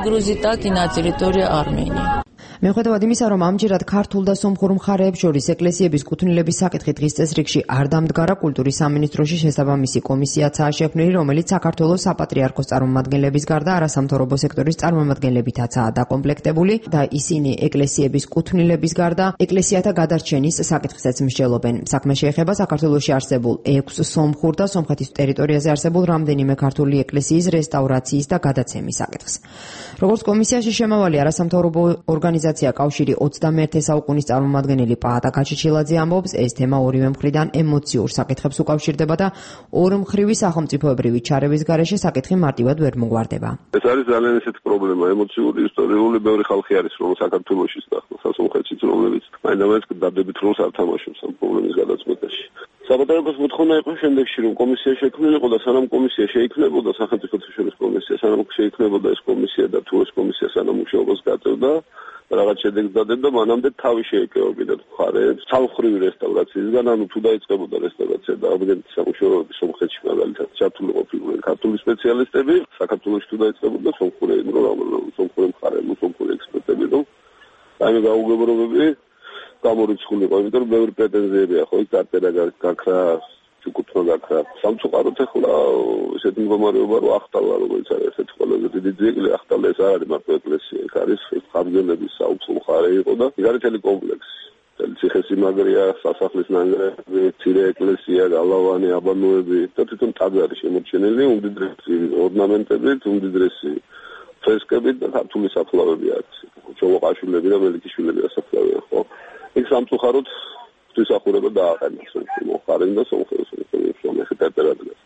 მიუხედავად იმისა, რომ ამჯერად ქართულ და სომხურ მხარეებს შორის ეკლესიების კუთვნილების საკითხი დღის წესრიგში არ დამდგარა, კულტურის სამინისტროში შესაბამისი კომისიაცაა შექმნილი, რომელიც საქართველოს საპატრიარქოს წარმომადგენლების გარდა არასამთავრობო სექტორის წარმომადგენლებითაცაა დაკომპლექტებული და ისინი ეკლესიების კუთვნილების გარდა ეკლესიათა გადარჩენის საკითხსაც მსჯელობენ. საქმე შეეხება საქართველოში არსებულ ექვს სომხურ და სომხეთის ტერიტორიაზე არსებულ რამდენიმე ქართული ეკლესიის რესტავრაციის და გადაცემის საკითხს. როგორც კომისიაში შემავალი არასამთავრობო ორგანიზაცია კავშირი ოცდამეერთე საუკუნის წარმომადგენელი პაატა გაჩიჩილაძე ამბობს, ეს თემა ორივე მხრიდან ემოციურ საკითხებს უკავშირდება და ორმხრივი სახელმწიფოებრივი ჩარევის გარეშე საკითხი მარტივად ვერ მოგვარდება. ეს არის ძალიან ისეთი პრობლემა, ემოციური, ისტორიული, ბევრი ხალხი არის, რომ საქართველოშიც და სასამხეთშიც, რომლებიც მაინც დადებით როლს არ თამაშობს ამ პრობლემის გადაწყვეტაში. საპატრიარქოს მოთხოვნა იყო შემდეგში, რომ კომისია შექმნილიყო და სანამ კომისია შეიქმნებოდა, სახელმწიფოთა შორის კომისია, სანამ შეიქმნებოდა ეს კომისია და თუ ეს კომისია სანამ მუშაობას გაწევდა, რაღაც შედეგს დადებდა, მანამდე თავი შეეკევა კიდევ მხარეებს სამხრივი რესტავრაციისგან, ანუ თუ დაიწყებოდა რესტავრაცია და აღდგენითი სამუშაოები სომხეთში მაგალითად ჩართული ყოფილიყო ქართული სპეციალისტები, საქართველოში თუ დაიწყებოდა სომხური, სომხური მხარეები, სომხური ექსპერტები, რომ აი გაუგებრობები გამორიცხულიყო, იმიტომ რომ ბევრი პრეტენზიებია, ხო, იქ დარწერა გაქრა, ჩუკუთმა გაქრა. სამწუხაროდ ახლა ესეთი მდგომარეობა რო ახტალა, როგორც არის ესეთი ყველაზე დიდი ძეგლი, ახტალა ეს არ არის მარტო ეკლესია, იქ არის ხაბგელების საუფლო მხარე იყო და იქ არის თელი კომპლექსი. თელი ციხესიმაგრეა, სასახლის ნანგრევები, მცირე ეკლესია, გალავანი, აბანოები და თვითონ ტაძარი შემორჩენილი, უმდიდრესი ორნამენტებით, უმდიდრესი ფრესკებით და ქართული საფლავები აქვს. ჩოლოყაშვილები და მელიქიშვილები ასაფლავია, ხო? იქ სამწუხაროდ ღვთისმსახურება დააყენეს მოხარენ და სომხეთის სომხეთის ტერიტორიაზე.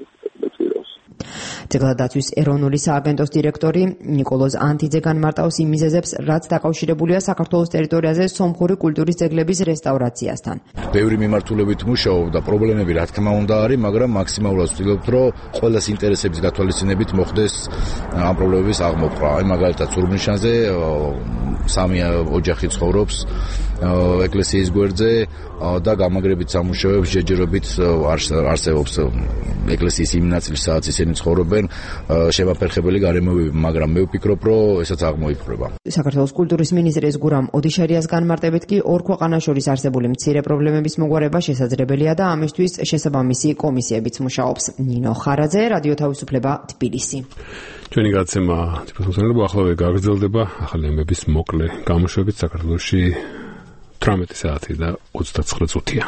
ძეგლადაცვის ეროვნული სააგენტოს დირექტორი ნიკოლოზ ანტიძე განმარტავს იმ მიზეზებს, რაც დაკავშირებულია საქართველოს ტერიტორიაზე სომხური კულტურის ძეგლების რესტავრაციასთან. ბევრი მიმართულებით მუშაობ და პრობლემები რა თქმა უნდა არის, მაგრამ მაქსიმალურად ვცდილობთ, რომ ყველას ინტერესების გათვალისწინებით მოხდეს ამ პრობლემების აღმოფხვრა. აი მაგალითად სურბნიშანზე სამი ოჯახი ცხოვრობს ეკლესიის გვერდზე და გამაგრებით სამუშაოებს ჯერჯერობით არსებობს ეკლესიის იმ ნაწილი, სადაც ისინი ცხოვრობენ, შემაფერხებელი გარემოებები, მაგრამ მე ვფიქრობ, რომ ესაც აღმოიფრება. საქართველოს კულტურის მინისტრის გურამ ოდიშერიას განმარტებით კი ორ ქვეყანას შორის არსებული მცირე პრობლემების მოგვარება შესაძლებელია და ამისთვის შესაბამისი კომისიებიც მუშაობს. ნინო ხარაძე, რადიო თავისუფლება, თბილისი. ჩვენი გადაცემა თვითმფრინავებო ახლავე გაგრძელდება ახალი ამბების მოკლე გამოშვებით საქართველოში თვრამეტი საათი და ოცდაცხრა წუთია.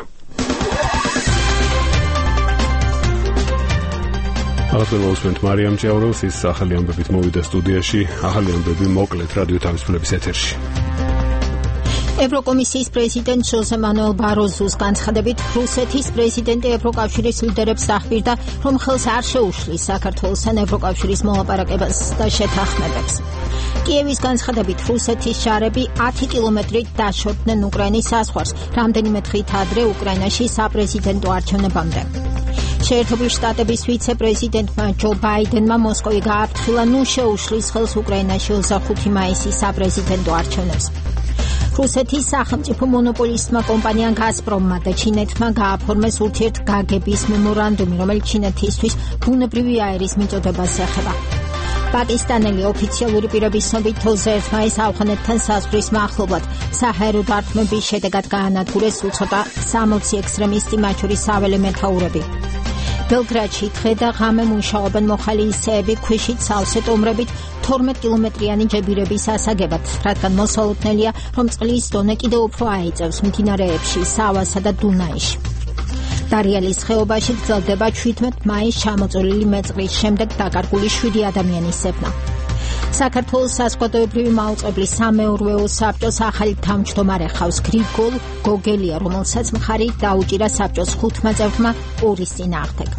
ახალგაზრდა მარიამ ჭიაურელს ის ახალი ამბებით მოვიდა სტუდიაში. ახალი ამბები მოკლედ რადიო თავისუფლების ეთერში. ევროკომისიის პრეზიდენტ ჟოზე მანუელ ბაროზუს განცხადებით, რუსეთის პრეზიდენტი ევროკავშირის ლიდერებს დაჰვირდა, რომ ხელს არ შეუშლის საქართველოსთან ევროკავშირის მოლაპარაკებას და შეთანხმებებს. კიევის განცხადებით, რუსეთის ჯარები ათი კილომეტრით დაშორდნენ უკრაინის საზღვარს, რამდენიმე დღით ადრე უკრაინაში საპრეზიდენტო არჩევნებამდე. შეერთებული შტატების ვიცე-პრეზიდენტმა ჯო ბაიდენმა მოსკოვი გააფრთხილა, ნუ შეუშლის ხელს უკრაინაში ოცდახუთი მაისის საპრეზიდენტო არჩევნებს. რუსეთის სახელმწიფო მონოპოლისტმა კომპანია გაზპრომმა და ჩინეთმა გააფორმეს ურთიერთგაგების მემორანდუმი, რომელიც ჩინეთისთვის ბუნებრივი აერის მიწოდებას ეხება. პაკისტანელი ოფიციალური პირების ცნობით თოზე მაისს ავღანეთთან საზღვრის მახლობლად საჰაერო დარტყმების შედეგად გაანადგურეს უცოტა სამოცი ექსტრემისტი, მათ შორის საველე მეთაურები. ბელგრადში დღე და ღამე მუშაობენ მოხალისეები ქვიშით სავსე ტომრებით თორმეტ კილომეტრიანი ჯებირების ასაგებად, რადგან მოსალოდნელია, რომ წყლის დონე კიდევ უფრო აიწევს მდინარეებში, სავასა და დუნაიში. დარიალის ხეობაში გრძელდება შვიდმეტ მაისს ჩამოწოლილი მეწყრის შემდეგ დაკარგული შვიდი ადამიანის ზებნა. საქართველოს საზოგადოებრივი მაუწყებლის სამეურვეო საბჭოს ახალი თავმჯდომარე ხავს გრიგოლ გოგელია, რომელსაც მხარი დაუჭირა საბჭოს ხუთმა წევრმა ორის წინააღმდეგ.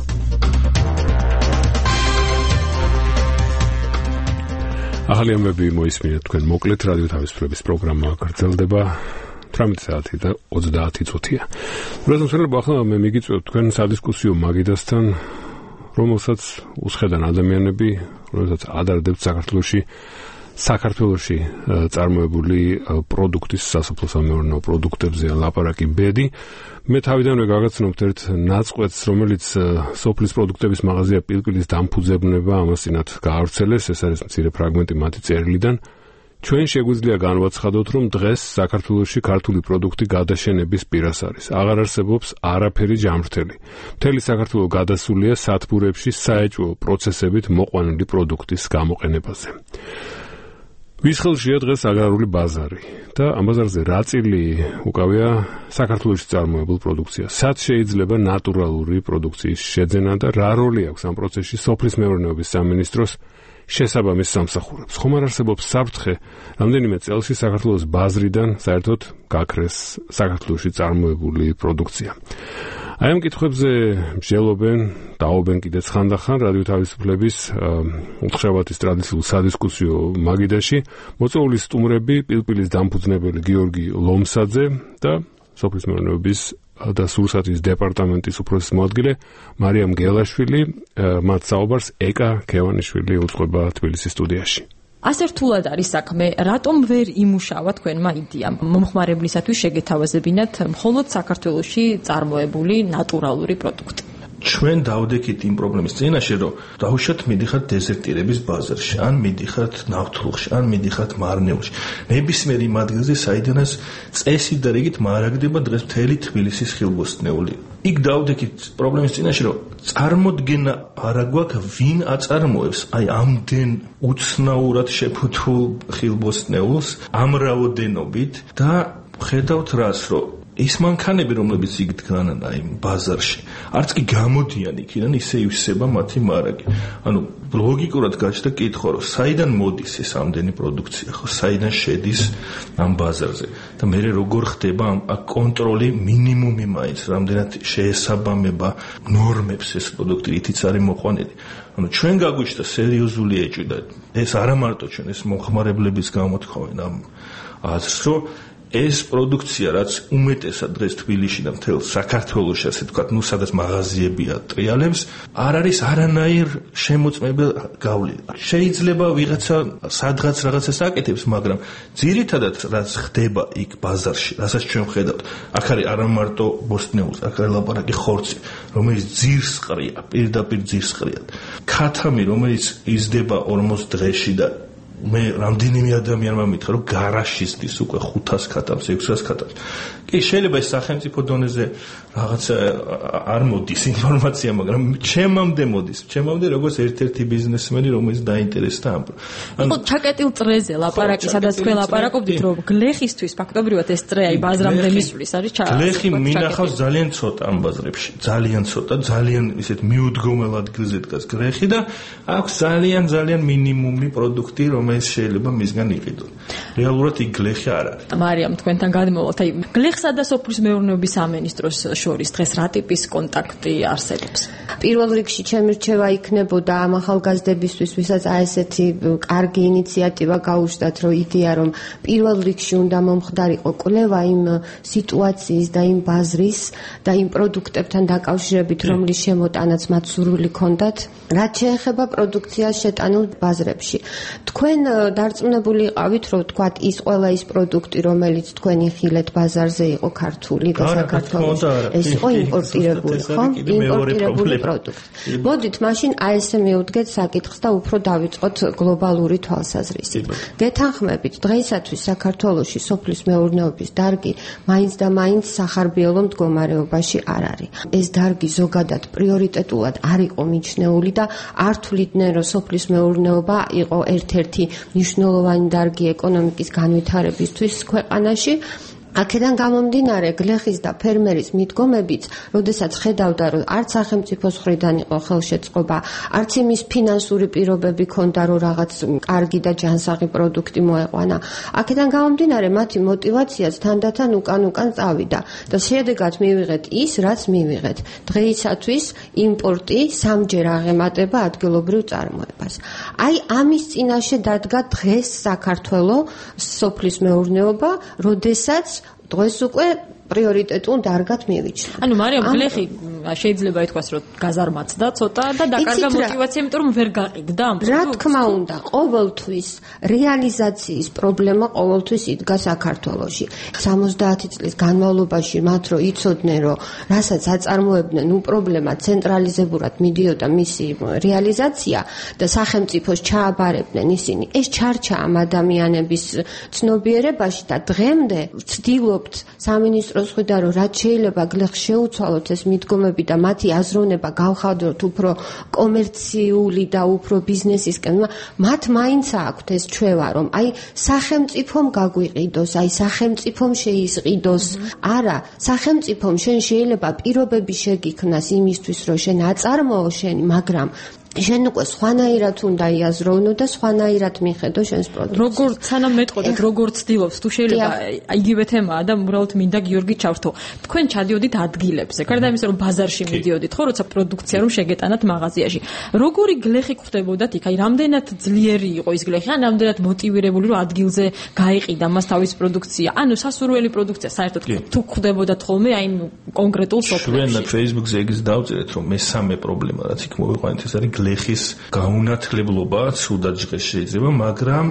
ახალი ამბები მოისმინეთ თქვენ მოკლედ რადიო თავისუფლების პროგრამა გრძელდება თვრამეტი საათი და ოცდაათი წუთია. რადგან ახლა მე მიგიწევთ თქვენ სადისკუსიო მაგიდასთან, რომელსაც უსხედან ადამიანები, რომელსაც ადარდებთ საქართველოში საქართველოში წარმოებული პროდუქტის სასოფლო-სამეურნეო პროდუქტებზე ლაპარაკი ბედი. მე თავიდანვე გაგაცნობთ ერთ ნაწყვეტს, რომელიც სოფლის პროდუქტების მაღაზია პილპილის დამფუძებნება ამასინათ გაავრცელეს, ეს არის მცირე ფრაგმენტი მათი წერილიდან. ჩვენ შეგვიძლია განვაცხადოთ, რომ დღეს საქართველოში ქართული პროდუქტი გადაშენების პირას არის. აღარ არსებობს არაფერი ჯამრთელი. მთელი საქართველო გადასულია სათბურებში საეჭვო პროცესებით მოყვანილი პროდუქტის გამოყენებაზე. ვის ხელშია დღეს აგრარული ბაზარი და ამ ბაზარზე რა წილი უკავია საქართველოში წარმოებულ პროდუქციას? სად შეიძლება ნატურალური პროდუქციის შეძენა და რა როლი აქვს ამ პროცესში სოფლის მეურნეობის სამინისტროს შესაბამის სამსახურებს? ხომ არ არსებობს საფრთხე რამდენიმე წელში საქართველოს ბაზრიდან საერთოდ გაქრეს საქართველოში წარმოებული პროდუქცია? აი ამ კითხვებზე მსჯელობენ, დაობენ კიდეც ხანდახან რადიო თავისუფლების უთხშაბათის ტრადიციულ სადისკუსიო მაგიდაში მოწვეული სტუმრები პილპილის დამფუძნებელი გიორგი ლომსაძე და სოფლის მეურნეობის და სურსათის დეპარტამენტის უფროსის მოადგილე მარიამ გელაშვილი. მათ საუბარს ეკა ქევანიშვილი უძღვება თბილისის სტუდიაში. ასე რთულად არის საქმე, რატომ ვერ იმუშავა თქვენმა იდეამ მომხმარებლისათვის შეგეთავაზებინათ მხოლოდ საქართველოში წარმოებული ნატურალური პროდუქტი? ჩვენ დავდექით იმ პრობლემის წინაშე, რომ დაუშვათ მიდიხართ დეზერტირების ბაზარში, ან მიდიხართ ნავთლუღში, ან მიდიხართ მარნეულში. ნებისმიერ იმ ადგილზე, საიდანაც წესით და რიგით მარაგდება დღეს მთელი თბილისის ხილბოსტნეული. იქ დავდექით პრობლემის წინაშე, რომ წარმოდგენა არ აგვაქვს, ვინ აწარმოებს აი ამდენ უცნაურად შეფუთულ ხილბოსტნეულს ამ რაოდენობით და ხედავთ რას, რომ ის მანქანები, რომლებიც იქ დგანან აი ბაზარში, არც კი გამოდიან იქიდან, ისე ივსება მათი მარაგი. ანუ ლოგიკურად გაჩნდა კითხვა, რომ საიდან მოდის ეს ამდენი პროდუქცია, ხო, საიდან შედის ამ ბაზარზე და მე როგორ ხდება ამ კონტროლი მინიმუმი მაინც, რამდენად შეესაბამება ნორმებს ეს პროდუქტი, რითიც არის მოყვანილი. ანუ ჩვენ გაგვიჩნდა სერიოზული ეჭვი და ეს არა მარტო ჩვენ, ეს მომხმარებლებიც გამოთქვამენ ამ აზრს, რომ ეს პროდუქცია, რაც უმეტესად დღეს თბილისში და მთელ საქართველოში, ასე ვთქვათ, ნუ სადაც მაღაზიებია ტრიალებს, არ არის არანაირ შემოწმებელ გავლენა. შეიძლება ვიღაცა სადღაც რაღაცას აკეთებს, მაგრამ ძირითადად რაც ხდება იქ ბაზარში, რასაც ჩვენ ვხედავთ, აქ არის არა მარტო ბოსტნეულს, აქ არის ლაპარაკი ხორცი, რომელიც ძირს ყრია, პირდაპირ ძირს ყრია. ქათამი, რომელიც იზრდება ორმოც დღეში და მე რამდენიმე ადამიანმა მითხრა, რომ გარაშის დის უკვე ხუთას ქათამს, ექვსას ქათამს. კი, შეიძლება ეს სახელმწიფო დონეზე რაღაც არ მოდის ინფორმაცია, მაგრამ ჩემამდე მოდის. ჩემამდე როგორც ერთ-ერთი ბიზნესმენი, რომელიც დაინტერესდა ამ. ანუ ჩაკეტილ წრეზე ლაპარაკი, სადაც თქვენ ლაპარაკობდით, რომ გლეხისთვის ფაქტობრივად ეს წრე აი ბაზრამდე მისვლის არის ჩა. გლეხი მინახავს ძალიან ცოტა ამ ბაზრებში, ძალიან ცოტა, ძალიან ისეთ მიუდგომელ ადგილზე დგას გლეხი და აქვს ძალიან ძალიან მინიმუმი პროდუქტი, რომელიც შეიძლება მისგან იყიდონ. რეალურად იქ გლეხი არ არის. მარიამ, თქვენთან გადმოვალთ, აი გლეხსა და სოფლის მეურნეობის სამინისტროს შორის დღეს რა ტიპის კონტაქტი არსებობს? პირველ რიგში ჩემი რჩევა იქნებოდა ამ ახალგაზრდებისთვის, ვისაც აი ესეთი კარგი ინიციატივა გაუშვათ, რომ იდეა, რომ პირველ რიგში უნდა მომხდარიყო კვლევა იმ სიტუაციის და იმ ბაზრის და იმ პროდუქტებთან დაკავშირებით, რომლის შემოტანაც მათ სურვილი ჰქონდათ, რაც შეეხება პროდუქციას შეტანილ ბაზრებში. თქვენ დარწმუნებული იყავით, რომ თქვათ ის ყველა ის პროდუქტი, რომელიც თქვენი ხილეთ ბაზარზე იყო ქართული და საქართველოს ეს იყო იმპორტირებული, ხო? იმპორტირებული პროდუქტი. მოდით, მაშინ აი ესე მივუდგეთ საკითხს და უფრო დავიწყოთ გლობალური თვალსაზრისით. გეთანხმებით, დღეისათვის საქართველოში სოფლის მეურნეობის დარგი მაინც და მაინც სახარბიელო მდგომარეობაში არ არის. ეს დარგი ზოგადად პრიორიტეტულად არ იყო მიჩნეული და არ თვლიდნენ, რომ სოფლის მეურნეობა იყო ერთ-ერთი მნიშვნელოვანი დარგი ეკონომიკის განვითარებისთვის ქვეყანაში. აქედან გამომდინარე გლეხის და ფერმერის მიდგომებიც, როდესაც ხედავდა, რომ არც სახელმწიფოს მხრიდან იყო ხელშეწყობა, არც იმის ფინანსური პირობები ქონდა, რომ რაღაც კარგი და ჯანსაღი პროდუქტი მოეყვანა. აქედან გამომდინარე მათი მოტივაციაც თანდათან უკან-უკან წავიდა და შედეგად მივიღეთ ის, რაც მივიღეთ. დღეისათვის იმპორტი სამჯერ აღემატება ადგილობრივ წარმოებას. აი ამის წინაშე დადგა დღეს საქართველოს სოფლის მეურნეობა, როდესაც დღეს უკვე პრიორიტეტულ დარგად მივიჩნდა. ანუ მარიამ გლეხი შეიძლება ითქვას, რომ გაზარმაცდა ცოტა და დაკარგა მოტივაცია, იმიტომ რომ ვერ გაყიდდა ამ პროდუქტს. რა თქმა უნდა, ყოველთვის რეალიზაციის პრობლემა ყოველთვის იდგა საქართველოში. სამოცდაათი წლის განმავლობაში მათ რო იცოდნენ, რომ რასაც აწარმოებდნენ, უპრობლემა ცენტრალიზებურად მიდიოდა მისი რეალიზაცია და სახელმწიფოს ჩააბარებდნენ ისინი. ეს ჩარჩა ამ ადამიანების ცნობიერებაში და დღემდე ვცდილობთ სამინისტრო ხვიდა რომ რაც შეიძლება გლეხს შეუცვალოთ ეს მიდგომები და მათი აზროვნება გავხადოთ უფრო კომერციული და უფრო ბიზნესისკენ, მათ მაინც აქვთ ეს ჩვევა რომ აი სახელმწიფომ გაგვიყიდოს, აი სახელმწიფომ შეისყიდოს. არა, სახელმწიფომ შენ შეიძლება პირობები შეგიქმნას იმისთვის რომ შენ აწარმოო შენი, მაგრამ შენ უკვე სხვანაირად უნდა იაზროვნო და სხვანაირად მიხედო შენს პროდუქციას. როგორც სანამ მეტყოდეთ, როგორც ცდილობს, თუ შეიძლება იგივე თემაა და უბრალოდ მინდა გიორგი ჩავრთო. თქვენ ჩადიოდით ადგილებზე, გარდა იმისა, რომ ბაზარში მიდიოდით, ხო, როცა პროდუქცია რომ შეგეტანათ მაღაზიაში. როგორი გლეხი ხვდებოდათ იქ? აი, რამდენად ძლიერი იყო ის გლეხი, ან რამდენად მოტივირებული, რომ ადგილზე გაიყიდა მას თავის პროდუქცია. ანუ სასურველი პროდუქცია საერთოდ თუ ხვდებოდათ ხოლმე აი კონკრეტულ სოფლებში. ჩვენ Facebook-ზე ეგს დავწერეთ, რომ მესამე პრობლემა, რაც იქ მოვიყვანეთ, ეს არის გლეხის გაუნათლებლობა, ცუდად ჟღერს შეიძლება, მაგრამ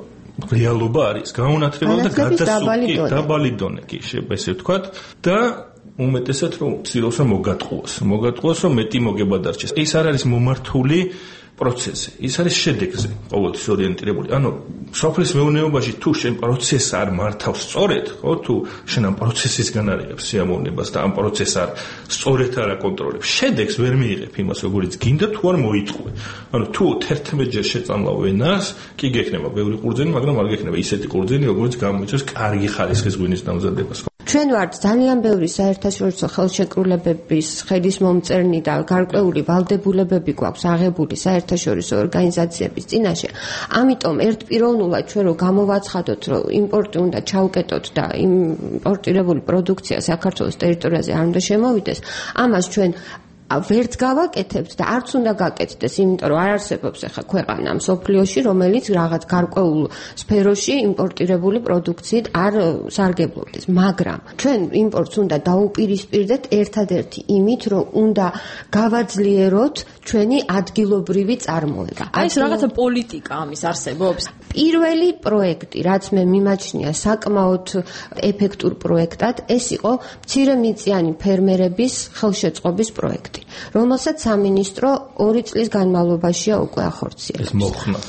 რეალობა არის გაუნათლებლობა და გადასული დაბალი დონე კი შეიძლება ესე ვთქვათ და უმეტესად რომ ცდილობს რომ მოგატყუოს, მოგატყუოს რომ მეტი მოგება დარჩეს. ეს არ არის მომართული პროცესი, ის არის შედეგზე ყოველთვის ორიენტირებული. ანუ სოფლის მეურნეობაში თუ შენ პროცესს არ მართავს სწორედ, ხო, თუ შენ ამ პროცესისგან არიღებ სიამოვნებას და ამ პროცესს არ სწორედ არ აკონტროლებ, შედეგს ვერ მიიღებ იმას, როგორიც გინდა, თუ არ მოიტყუე. ანუ თუ თერთმეტ ჯერ შეწამლავ ენას, კი გექნება ბევრი ყურძენი, მაგრამ არ გექნება ისეთი ყურძენი, როგორც გამოიწვევს კარგი ხარისხის ღვინის დამზადებას. ჩვენ ვართ ძალიან ბევრი საერთაშორისო ხელშეკრულებების ხელისმომწერნი და გარკვეული ვალდებულებები გვაქვს აღებული საერთაშორისო ორგანიზაციების წინაშე. ამიტომ ერთპიროვნულად ჩვენ რო გამოვაცხადოთ, რომ იმპორტი უნდა ჩაუკეტოთ და იმპორტირებული პროდუქცია საქართველოს ტერიტორიაზე არ უნდა შემოვიდეს, ამას ჩვენ ვერც გავაკეთებთ და არც უნდა გაკეთდეს, იმიტომ რომ არ არსებობს ახლა ქვეყანა მსოფლიოში, რომელიც რაღაც გარკვეულ სფეროში იმპორტირებული პროდუქციით არ სარგებლობდეს, მაგრამ ჩვენ იმპორტს უნდა დაუპირისპირდეთ ერთადერთი იმით, რომ უნდა გავაძლიეროთ ჩვენი ადგილობრივი წარმოება. აი ეს რაღაცა პოლიტიკა ამის არსებობს. პირველი პროექტი, რაც მე მიმაჩნია საკმაოდ ეფექტურ პროექტად, ეს იყო მცირემიწიანი ფერმერების ხელშეწყობის პროექტი, რომელსაც სამინისტრო ორი წლის განმავლობაშია უკვე ახორციელებს. ეს მოხდა.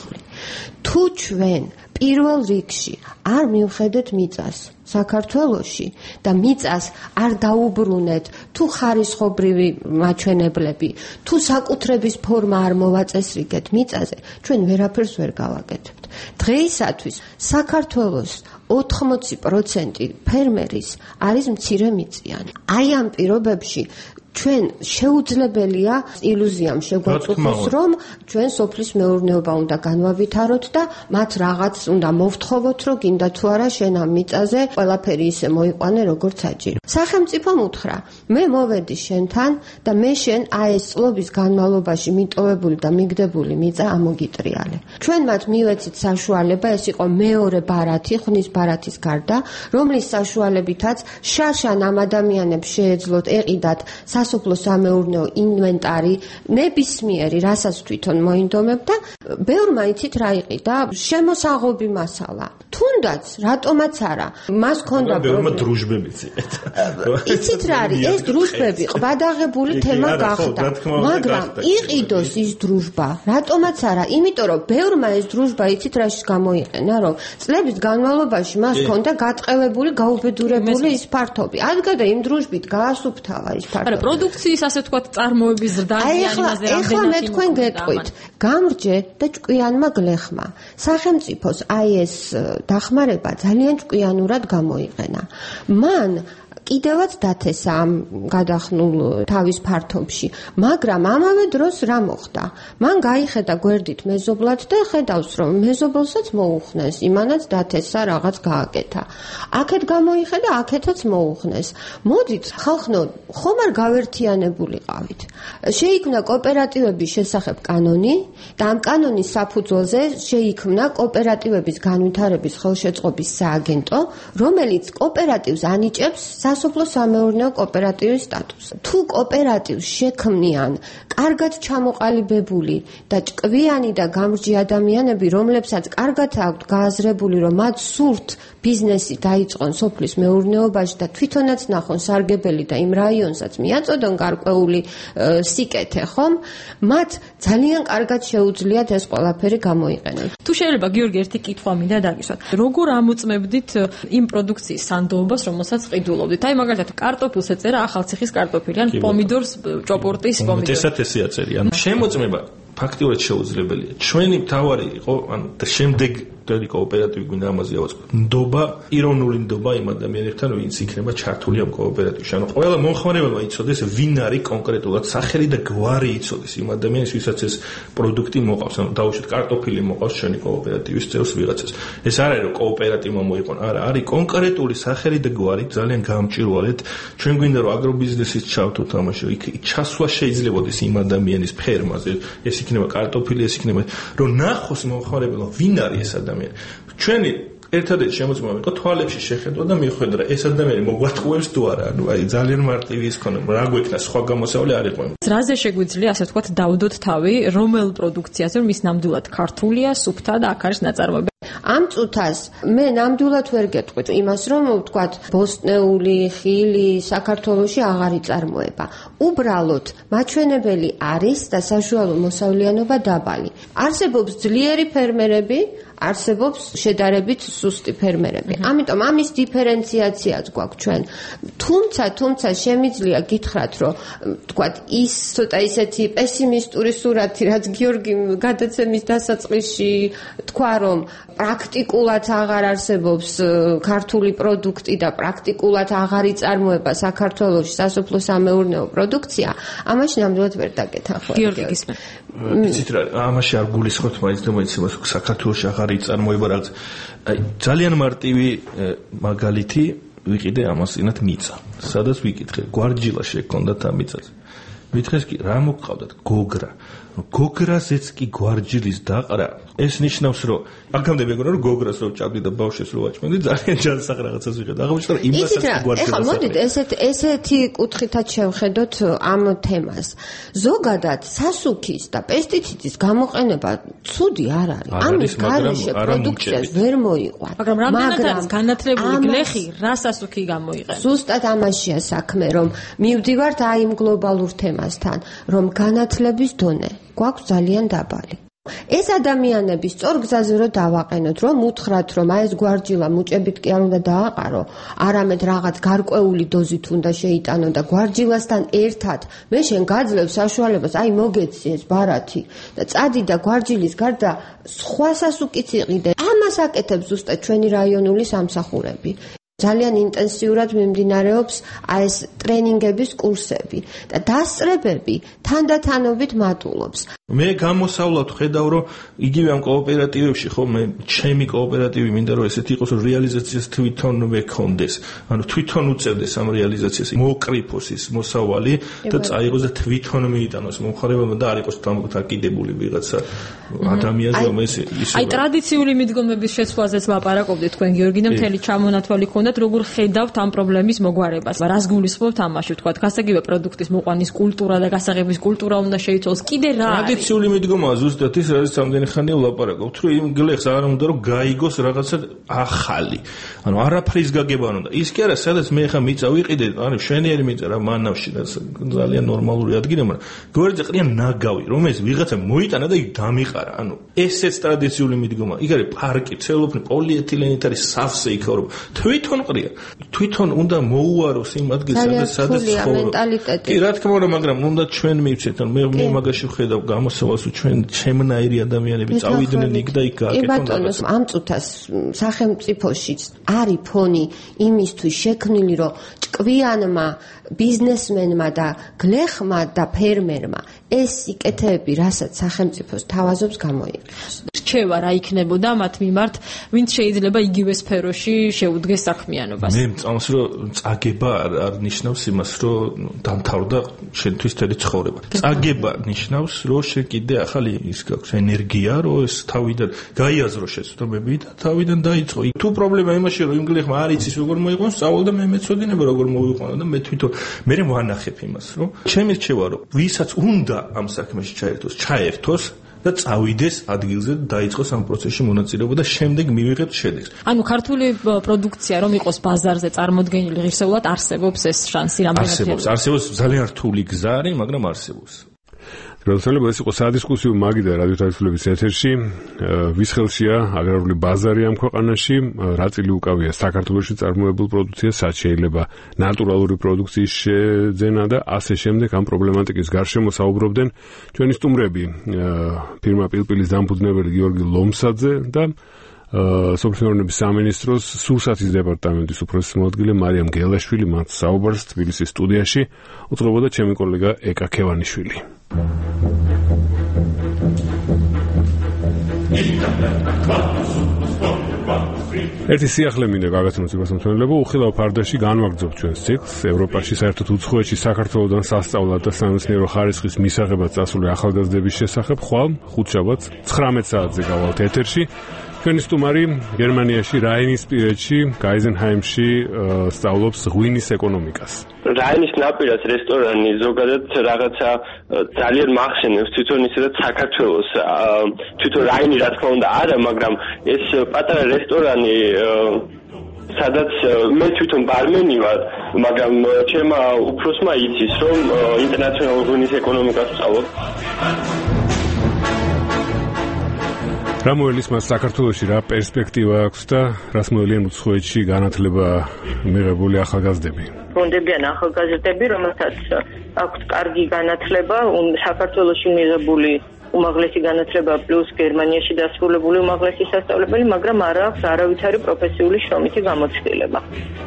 თუ ჩვენ პირველ რიგში არ მივხედეთ მიწას საქართველოში და მიწას არ დაუბრუნეთ, თუ ხარისხობრივი მაჩვენებლები, თუ საკუთრების ფორმა არ მოვაწესრიგეთ მიწაზე, ჩვენ ვერაფერს ვერ გავაკეთებთ. დღეისათვის საქართველოს ოთხმოცი პროცენტი ფერმერის არის მცირემიწიანი. აი ამ პირობებში ჩვენ შეუძლებელია ილუზიამ შეგვაწუხოს, რომ ჩვენ სოფლის მეურნეობა უნდა განვავითაროთ და მათ რაღაც უნდა მოვთხოვოთ, რომ გინდა თუ არა შენ ამ მიწაზე ყველაფერი ისე მოიყვანე, როგორც საჭირო. სახელმწიფომ უთხრა, მე მოვედი შენთან და მე შენ აი ეს წლების განმავლობაში მიტოვებული და მიგდებული მიწა ამოგიტრიალე. ჩვენ მათ მივეცით საშუალება, ეს იყო მეორე ბარათი, ღვნის ბარათის გარდა, რომლის საშუალებითაც შარშან ამ ადამიანებს შეეძლოთ ეყიდათ სასოფლო სამეურნეო ინვენტარი, ნებისმიერი, რასაც თვითონ მოინდომებ და ბევრმა იცით რა იყიდა, შემოსაღობი მასალა. თუნდაც, რატომაც არა, მას ქონდა ბევრმა დრუჟბებიც იყეთ. იცით რა არის, ეს დრუჟბები ყბადაღებული თემა გახდა, მაგრამ იყიდოს ის დრუჟბა, რატომაც არა, იმიტომ რომ ბევრმა ეს დრუჟბა იცით რაშიც გამოიყენა, რომ წლების განმავლობაში მას ქონდა გატყელებული, გაუბედურებული ის ფართობი. ადგა და იმ დრუჟბით გაასუფთავა ის ფართობი. პროდუქციის ასე ვთქვათ წარმოების ზრდანი იმაზე რამდენად ეხლა მე თქვენ გეტყვით გამრჯე და ჭკვიანმა გლეხმა სახელმწიფოს აი ეს დახმარება ძალიან ჭკვიანურად გამოიყენა მან კიდევაც დათესა ამ გადახნულ თავის ფართობში, მაგრამ ამავე დროს რა მოხდა? მან გაიხედა გვერდით მეზობლად და ხედავს, რომ მეზობელსაც მოუხნეს, იმანაც დათესა რაღაც გააკეთა. აქეთ გამოიხედა, აქეთაც მოუხნეს. მოდით, ხალხნო, ხომ არ გავერთიანებულიყავით. შეიქმნა კოოპერატივების შესახებ კანონი და ამ კანონის საფუძველზე შეიქმნა კოოპერატივების განვითარების ხელშეწყობის სააგენტო, რომელიც კოოპერატივს ანიჭებს სასოფლო-სამეურნეო კოოპერატივის სტატუსს. თუ კოოპერატივს შექმნიან კარგად ჩამოყალიბებული და ჭკვიანი და გამრჯი ადამიანები, რომლებსაც კარგად აქვთ გააზრებული, რომ მათ სურთ ბიზნესი დაიწყონ სოფლის მეურნეობაში და თვითონაც ნახონ სარგებელი და იმ რაიონსაც მიაწოდონ გარკვეული სიკეთე, ხომ? მათ ძალიან კარგად შეუძლიათ ეს ყველაფერი გამოიყენონ. თუ შეიძლება გიორგი ერთი კითხვა მინდა დაგისვათ. როგორ ამოწმებდით იმ პროდუქციის სანდოობას, რომელსაც ყიდულობდით? აი მაგალითად კარტოფილს ეწერა ახალციხის კარტოფილი ან პომიდორს ჭოპორტის პომიდორი. ესეთ ესე აწერია. ანუ შემოწმება ფაქტიურად შეუძლებელია. ჩვენი მთავარი იყო ან შემდეგ დელი კოოპერატივი გვინდა ამაზე ავაწყოთ. ნდობა, ირონული ნდობა იმ ადამიანებთან, ვინც იქნება ჩართული ამ კოოპერატივში. ანუ ყველა მომხმარებელმა იცოდეს, ვინ არის კონკრეტულად სახელი და გვარი იცოდეს იმ ადამიანის, ვისაც ეს პროდუქტი მოყავს. ანუ დაუშვით კარტოფილი მოყავს ჩვენი კოოპერატივის წევს ვიღაცას. ეს არ არის რომ კოოპერატივმა მოიყონ, არა, არის კონკრეტული სახელი და გვარი, ძალიან გამჭირვალეთ. ჩვენ გვინდა რომ აგრობიზნესის ჩავთო თამაში, იქ ჩასვლა შეიძლებაოდეს იმ ადამიანის ფერმაზე. ეს იქნება კარტოფილი, ეს იქნება რომ ნახოს მომხმარებელმა, ვინ არის ეს ადამიანი. ჩვენი ერთადერთი შემოწმება იყო თვალებში შეხედვა და მიხვედრა ეს ადამიანი მოგვატყუებს თუ არა. ანუ აი ძალიან მარტივი ის ქონა, რა გვექნა სხვა გამოსავალი არ იყო. რაზე შეგვიძლია ასე ვთქვათ დავდოთ თავი, რომელ პროდუქციაზე, რომ ის ნამდვილად ქართულია, სუფთა და აქ არის ნაწარმოები. ამ წუთას მე ნამდვილად ვერ გეტყვით იმას, რომ ვთქვათ ბოსტნეული, ხილი საქართველოში აღარ იწარმოება. უბრალოდ მაჩვენებელი არის და საშუალო მოსავლიანობა დაბალი. არსებობს ძლიერი ფერმერები, არსებობს შედარებით სუსტი ფერმერები. ამიტომ ამის დიფერენციაციაც გვაქვს ჩვენ. თუმცა, თუმცა შემიძლია გითხრათ, რომ ვთქვათ ის ცოტა ისეთი პესიმისტური სურათი, რაც გიორგი გადაცემის დასაწყისში თქვა, რომ პრაქტიკულად აღარ არსებობს ქართული პროდუქტი და პრაქტიკულად აღარ იწარმოება საქართველოში სასოფლო-სამეურნეო პროდუქცია, ამაში ნამდვილად ვერ დაგეთახვა. გიორგი გისმენ. იცით რა, ამაში არ გულისხმობთ მაინც და მაინც იმას, საქართველოში აღარ იწარმოება რაღაც. აი, ძალიან მარტივი მაგალითი ვიყიდე ამას წინათ მიწა. სადაც ვიკითხე, გვარჯილა შეგქონდათ ამ მიწაზე. მითხეს კი, რა მოგყავდათ? გოგრა. გოგრაზეც კი გვარჯილის დაყრა, ეს ნიშნავს, რომ აქამდე მეგონა რომ გოგრას რო ჭამდი და ბავშვებს რო ვაჭმენდი, ძალიან ჯანსაღ რაღაცას ვიღებ. აღმოჩნდა რომ იმასაც გვარჯილას. ეხლა მოდით ესეთ ესეთი კუთხითაც შევხედოთ ამ თემას. ზოგადად სასუქის და პესტიციდის გამოყენება ცუდი არ არის. ამის გარეშე პროდუქციას ვერ მოიყვან. მაგრამ რამდენად არის განათლებული გლეხი რა სასუქი გამოიყენა? ზუსტად ამაშია საქმე, რომ მივდივართ აი იმ გლობალურ თემასთან, რომ განათლების დონე გვაქვს ძალიან დაბალი. ეს ადამიანები სწორ გზაზე რო დავაყენოთ, რომ უთხრათ, რომ აი ეს გვარჯილა მუჭებით კი არ უნდა დააყარო, არამედ რაღაც გარკვეული დოზით უნდა შეიტანო და გვარჯილასთან ერთად მე შენ გაძლევ საშუალებას, აი მოგეცი ეს ბარათი და წადი და გვარჯილის გარდა სხვა სასუკიც იყიდე. ამას აკეთებს ზუსტად ჩვენი რაიონული სამსახურები. ძალიან ინტენსიურად მიმდინარეობს აი ეს ტრენინგების კურსები და დასწრებები თანდათანობით მატულობს. მე გამოსავლად ხედავ, რომ იგივე ამ კოოპერატივებში ხო მე ჩემი კოოპერატივი მინდა რომ ესეთი იყოს, რომ რეალიზაციას თვითონ ვექონდეს. ანუ თვითონ უწევდეს ამ რეალიზაციას, მოკრიფოს ის მოსავალი და წაიღოს და თვითონ მიიტანოს მომხარებელმა და არ იყოს დამოკიდებული ვიღაცა ადამიანზე, რომელიც ის აი ტრადიციული მიდგომების შეცვლაზეც ვაპარაკობდით თქვენ გიორგი და მთელი ჩამონათვალი ქონდათ, როგორ ხედავთ ამ პრობლემის მოგვარებას. რას გულისხმობთ ამაში, ვთქვათ, გასაგებია პროდუქტის მოყვანის კულტურა და გასაღების კულტურა უნდა შეიცვალოს. კიდე რა ტრადიციული მიდგომაა ზუსტად ის, რაც სამდენი ხანია ვლაპარაკობთ, რომ იმ გლეხს არ უნდა რომ გაიგოს რაღაცა ახალი. ანუ არაფრის გაგება არ უნდა. ის კი არა, სადაც მე ხა მიწა ვიყიდე, ანუ შენიერი მიწა რა მანავში და ძალიან ნორმალური ადგილია, მაგრამ გვერდზე ყრია ნაგავი, რომელიც ვიღაცა მოიტანა და იქ დამიყარა. ანუ ესეც ტრადიციული მიდგომა. იქ არის პარკი, ცელოფანი, პოლიეთილენით არის სავსე იქაურობა. თვითონ ყრია. თვითონ უნდა მოუაროს იმ ადგილს, სადაც სადაც ცხოვრობს. კი, რა თქმა უნდა, მაგრამ უნდა ჩვენ მივცეთ, ანუ მე მე მაგაში ვხედავ გამოსავალს, რომ ჩვენ ჩემნაირი ადამიანები წავიდნენ იქ და იქ გააკეთონ. ამ წუთას სახელმწიფოში არის ფონი იმისთვის შექმნილი, რომ ჭკვიანმა ბიზნესმენმა და გლეხმა და ფერმერმა ეს სიკეთეები, რასაც სახელმწიფოს თავაზობს, გამოიყენოს. რჩევა რა იქნებოდა მათ მიმართ, ვინც შეიძლება იგივე სფეროში შეუდგეს საქმიანობას. მე მწამს, რომ წაგება არ ნიშნავს იმას, რომ დამთავრდა შენთვის თელი ცხოვრება. წაგება ნიშნავს, რომ შენ კიდე ახალი ის გაქვს ენერგია, რომ ეს თავიდან გაიაზრო შეცდომები და თავიდან დაიწყო. თუ პრობლემა იმაში, რომ იმ გლეხმა არ იცის როგორ მოიყვანოს, სწავლდა მე მეცოდინება როგორ მოიყვანო და მე თვითონ მე ვანახებ იმას, რომ ჩემი რჩევა, რომ ვისაც უნდა ამ საქმეში ჩაერთოს, ჩაერთოს და წავიდეს ადგილზე და დაიწყოს ამ პროცესში მონაწილეობა და შემდეგ მივიღებთ შედეგს. ანუ ქართული პროდუქცია რომ იყოს ბაზარზე წარმოდგენილი ღირსეულად არსებობს ეს შანსი რამდენად? არსებობს, არსებობს ძალიან რთული გზა არის, მაგრამ არსებობს. როდესაც ეს იყო სადისკუსიო მაგიდა რადიო თავისუფლების ეთერში, ვის ხელშია აგრარული ბაზარი ამ ქვეყანაში, რა წილი უკავია საქართველოში წარმოებულ პროდუქციას, რაც შეიძლება ნატურალური პროდუქციის შეძენა და ასე შემდეგ ამ პრობლემატიკის გარშემო საუბრობდნენ ჩვენი სტუმრები, ფირმა პილპილის დამფუძნებელი გიორგი ლომსაძე და სოფლის სამინისტროს სურსათის დეპარტამენტის უფროსის მოადგილე მარიამ გელაშვილი. მათ საუბარს თბილისის სტუდიაში უწყობოდა ჩემი კოლეგა ეკა ქევანიშვილი. ერთი სიახლე მინდა გაგაცნოთ იმასამთნელებო, უხილავ ფარდაში განვაგრძობ ჩვენს ციკლს. ევროპაში, საერთოდ უცხოეთში საქართველოდან სასწავლად და სამეცნიერო ხარისხის მისაღებად წასული ახალგაზრდების შესახებ ხვალ ხუთშაბათს ცხრამეტ საათზე გავალთ ეთერში. ჩვენი სტუმარი გერმანიაში რაინისპირეთში გაიზენჰაიმში სწავლობს ღვინის ეკონომიკას. რაინის ნაპირას რესტორანი ზოგადად რაღაცა ძალიან მახსენებს თვითონ ისედაც საქართველოს. თვითონ რაინი რა თქმა უნდა არა, მაგრამ ეს პატარა რესტორანი სადაც მე თვითონ ბარმენი ვარ, მაგრამ ჩემმა უფროსმა იცის, რომ ინტერნაციონალურ ღვინის ეკონომიკას ვსწავლობ. რა მოელის მას საქართველოში რა პერსპექტივა აქვს და რას მოელიან უცხოეთში განათლება მიღებული ახალგაზრდები? გონდებიან ახალგაზრდები, რომელთაც აქვს კარგი განათლება, საქართველოში მიღებული უმაღლესი განათლება პლუს გერმანიაში დასრულებული უმაღლესი სასწავლებელი, მაგრამ არ აქვს არავითარი პროფესიული შრომითი გამოცდილება.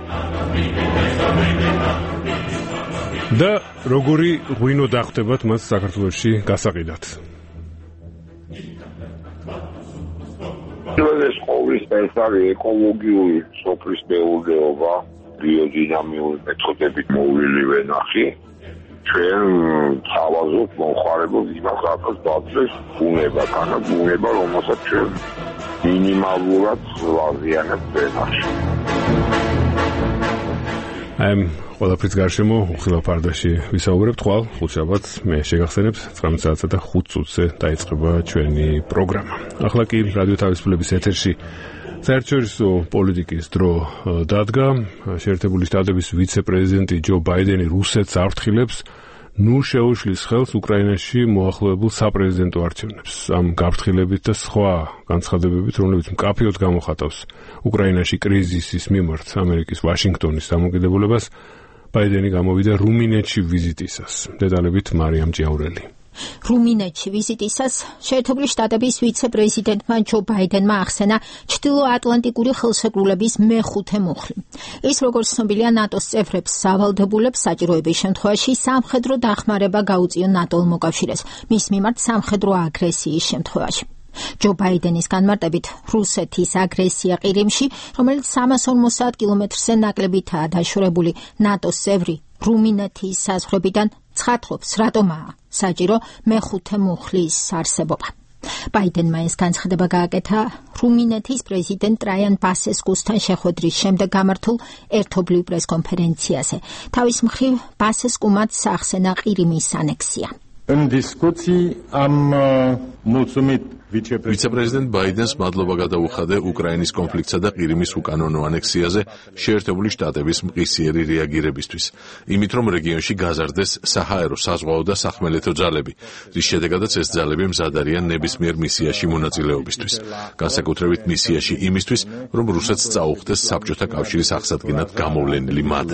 და როგორი ღვინო დახვდებათ მას საქართველოში გასაყიდად? ეს ყოვლის ეს არის ეკოლოგიური სოფლის მეურნეობა, ბიოდინამიური მეთოდებით მოვლილი ვენახი. ჩვენ თავაზობთ მომხმარებელს იმას, რასაც დაძლევს ბუნება, თანა ბუნება, რომელსაც ჩვენ მინიმალურად ვაზიანებთ ვენახში. აი, ყველაფრის გარშემო უხილავ ფარდაში ვისაუბრებთ ხვალ ხუთშაბათს. მე შეგახსენებთ ცხრამეტ საათსა და ხუთ წუთზე დაიწყება ჩვენი პროგრამა. ახლა კი რადიო თავისუფლების ეთერში საერთაშორისო პოლიტიკის დრო დადგა. შეერთებული შტატების ვიცე-პრეზიდენტი ჯო ბაიდენი რუსეთს აფრთხილებს ნუ შეუშლის ხელს უკრაინაში მოახლოებულ საპრეზიდენტო არჩევნებს. ამ გაფრთხილებით და სხვა განცხადებებით, რომლებიც მკაფიოდ გამოხატავს უკრაინაში კრიზისის მიმართ ამერიკის ვაშინგტონის დამოკიდებულებას, ბაიდენი გამოვიდა რუმინეთში ვიზიტისას. დეტალებით მარიამ ჭიაურელი. რუმინეთში ვიზიტისას შეერთებული შტატების ვიცე-პრეზიდენტმა ჯო ბაიდენმა ახსენა ჩრდილოატლანტიკური ხელშეკრულების მეხუთე მუხლი. ის როგორც ცნობილია ნატოს წევრებს სავალდებულებს საჭიროების შემთხვევაში სამხედრო დახმარება გაუწიო ნატო მოკავშირეს მის მიმართ სამხედრო აგრესიის შემთხვევაში. ჯო ბაიდენის განმარტებით რუსეთის აგრესია ყირიმში, რომელიც სამას ორმოცდაათ კილომეტრზე ნაკლებითაა დაშორებული ნატოს წევრი რუმინეთის საზღვრებიდან, ცხადყოფს რატომაა საჭირო მეხუთე მუხლის არსებობა. ბაიდენმა ეს განცხადება გააკეთა რუმინეთის პრეზიდენტ ტრაიან ბასესკუსთან შეხვედრის შემდეგ გამართულ ერთობლივ პრესკონფერენციაზე. თავის მხრივ ბასესკუმაც ახსენა ყირიმის ანექსია. În discuții am mulțumit ვიცე-პრეზიდენტ ბაიდენს მადლობა გადაუხადა უკრაინის კონფლიქტსა და ყირიმის უკანონო ანექსიაზე შეერთებული შტატების მყისიერი რეაგირებისთვის, იმით რომ რეგიონში გაზარდეს საჰაერო, საზღვაო და სახმელეთო ძალები, რის შედეგადაც ეს ძალები მზად არიან ნებისმიერ მისიაში მონაწილეობისთვის, განსაკუთრებით მისიაში იმისთვის, რომ რუსეთს წაუხდეს საბჭოთა კავშირის აღსადგენად გამოვლენილი მადა.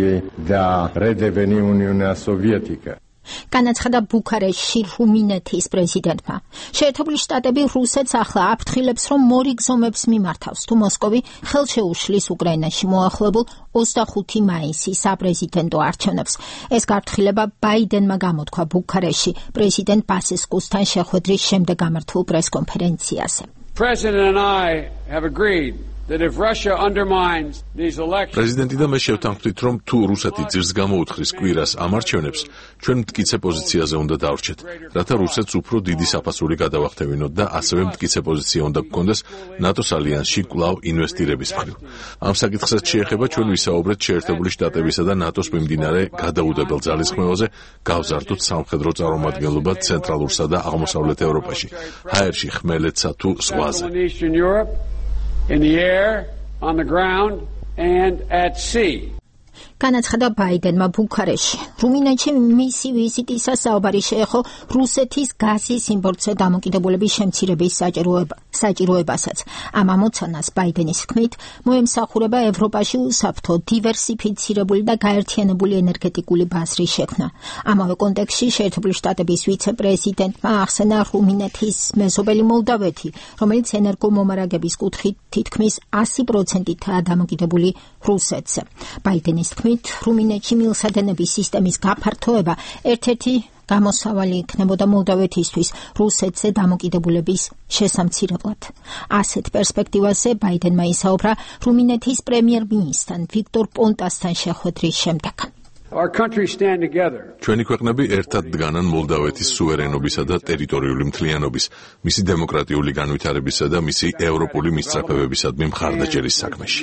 განაცხადა ბუქარესტში რუმინეთის პრეზიდენტმა. შეერთებული შტატები რუსეთს ახლა აფრთხილებს, რომ მორიგზომებს მიმართავს, თუ მოსკოვი ხელშეუშლის უკრაინაში მოახლებულ ოცდახუთი მაისის საპრეზიდენტო არჩევნებს. ეს გაფრთხილება ბაიდენმა გამოთქვა ბუქარესტში პრეზიდენტ ბასესკუსთან შეხვედრის შემდეგ გამართულ პრესკონფერენციაზე. President and I have agreed that if Russia undermines these elections პრეზიდენტი და მე შევთანხმდით, რომ თუ რუსეთი ძირს გამოუთხრის კვირას ამ არჩევნებს, ჩვენ მტკიცე პოზიციაზე უნდა დავრჩეთ, რათა რუსეთს უფრო დიდი საფასური გადავახტევინოთ და ასევე მტკიცე პოზიცია უნდა გქონდეს ნატოს ალიანსში კვლავ ინვესტირების მხრივ. ამ საკითხსაც შეეხება ჩვენ ვისაუბრეთ შეერთებული შტატებისა და ნატოს მიმდინარე გადაუდებელ ძალისხმევაზე, გავზარდოთ სამხედრო წარმომადგენლობა ცენტრალურსა და აღმოსავლეთ ევროპაში, ჰაერში, ხმელეთსა თუ ზღვაზე. in the air, on the ground, and at sea. განაცხადა ბაიდენმა ბუქარესტში. რუმინეთში მისი ვიზიტისას საუბარი შეეხო რუსეთის გაზის იმპორტზე დამოკიდებულების შემცირების საჭიროებასაც. ამ ამოცანას ბაიდენის თქმით მოემსახურება ევროპაში უსაფრთხო, დივერსიფიცირებული და გაერთიანებული ენერგეტიკული ბაზრის შექმნა. ამავე კონტექსტში შეერთებული შტატების ვიცე-პრეზიდენტმა ახსენა რუმინეთის მეზობელი მოლდავეთი, რომელიც ენერგომომარაგების კუთხით თითქმის ასი პროცენტითაა დამოკიდებული რუსეთზე. ბაიდენის თქმით რუმინეთში მილსადენების სისტემის გაფართოება ერთ-ერთი გამოსავალი იქნებოდა მოლდავეთისთვის რუსეთზე დამოკიდებულების შესამცირებლად. ასეთ პერსპექტივაზე ბაიდენმა ისაუბრა რუმინეთის პრემიერ-მინისტრთან ვიქტორ პონტასთან შეხვედრის შემდეგ. Our countries stand together. ჩვენი ქვეყნები ერთად დგანან მოლდავეთის სუვერენობისა და ტერიტორიული მთლიანობის, მისი დემოკრატიული განვითარებისა და მისი ევროპული მისწრაფებებისადმი მხარდაჭერის საქმეში.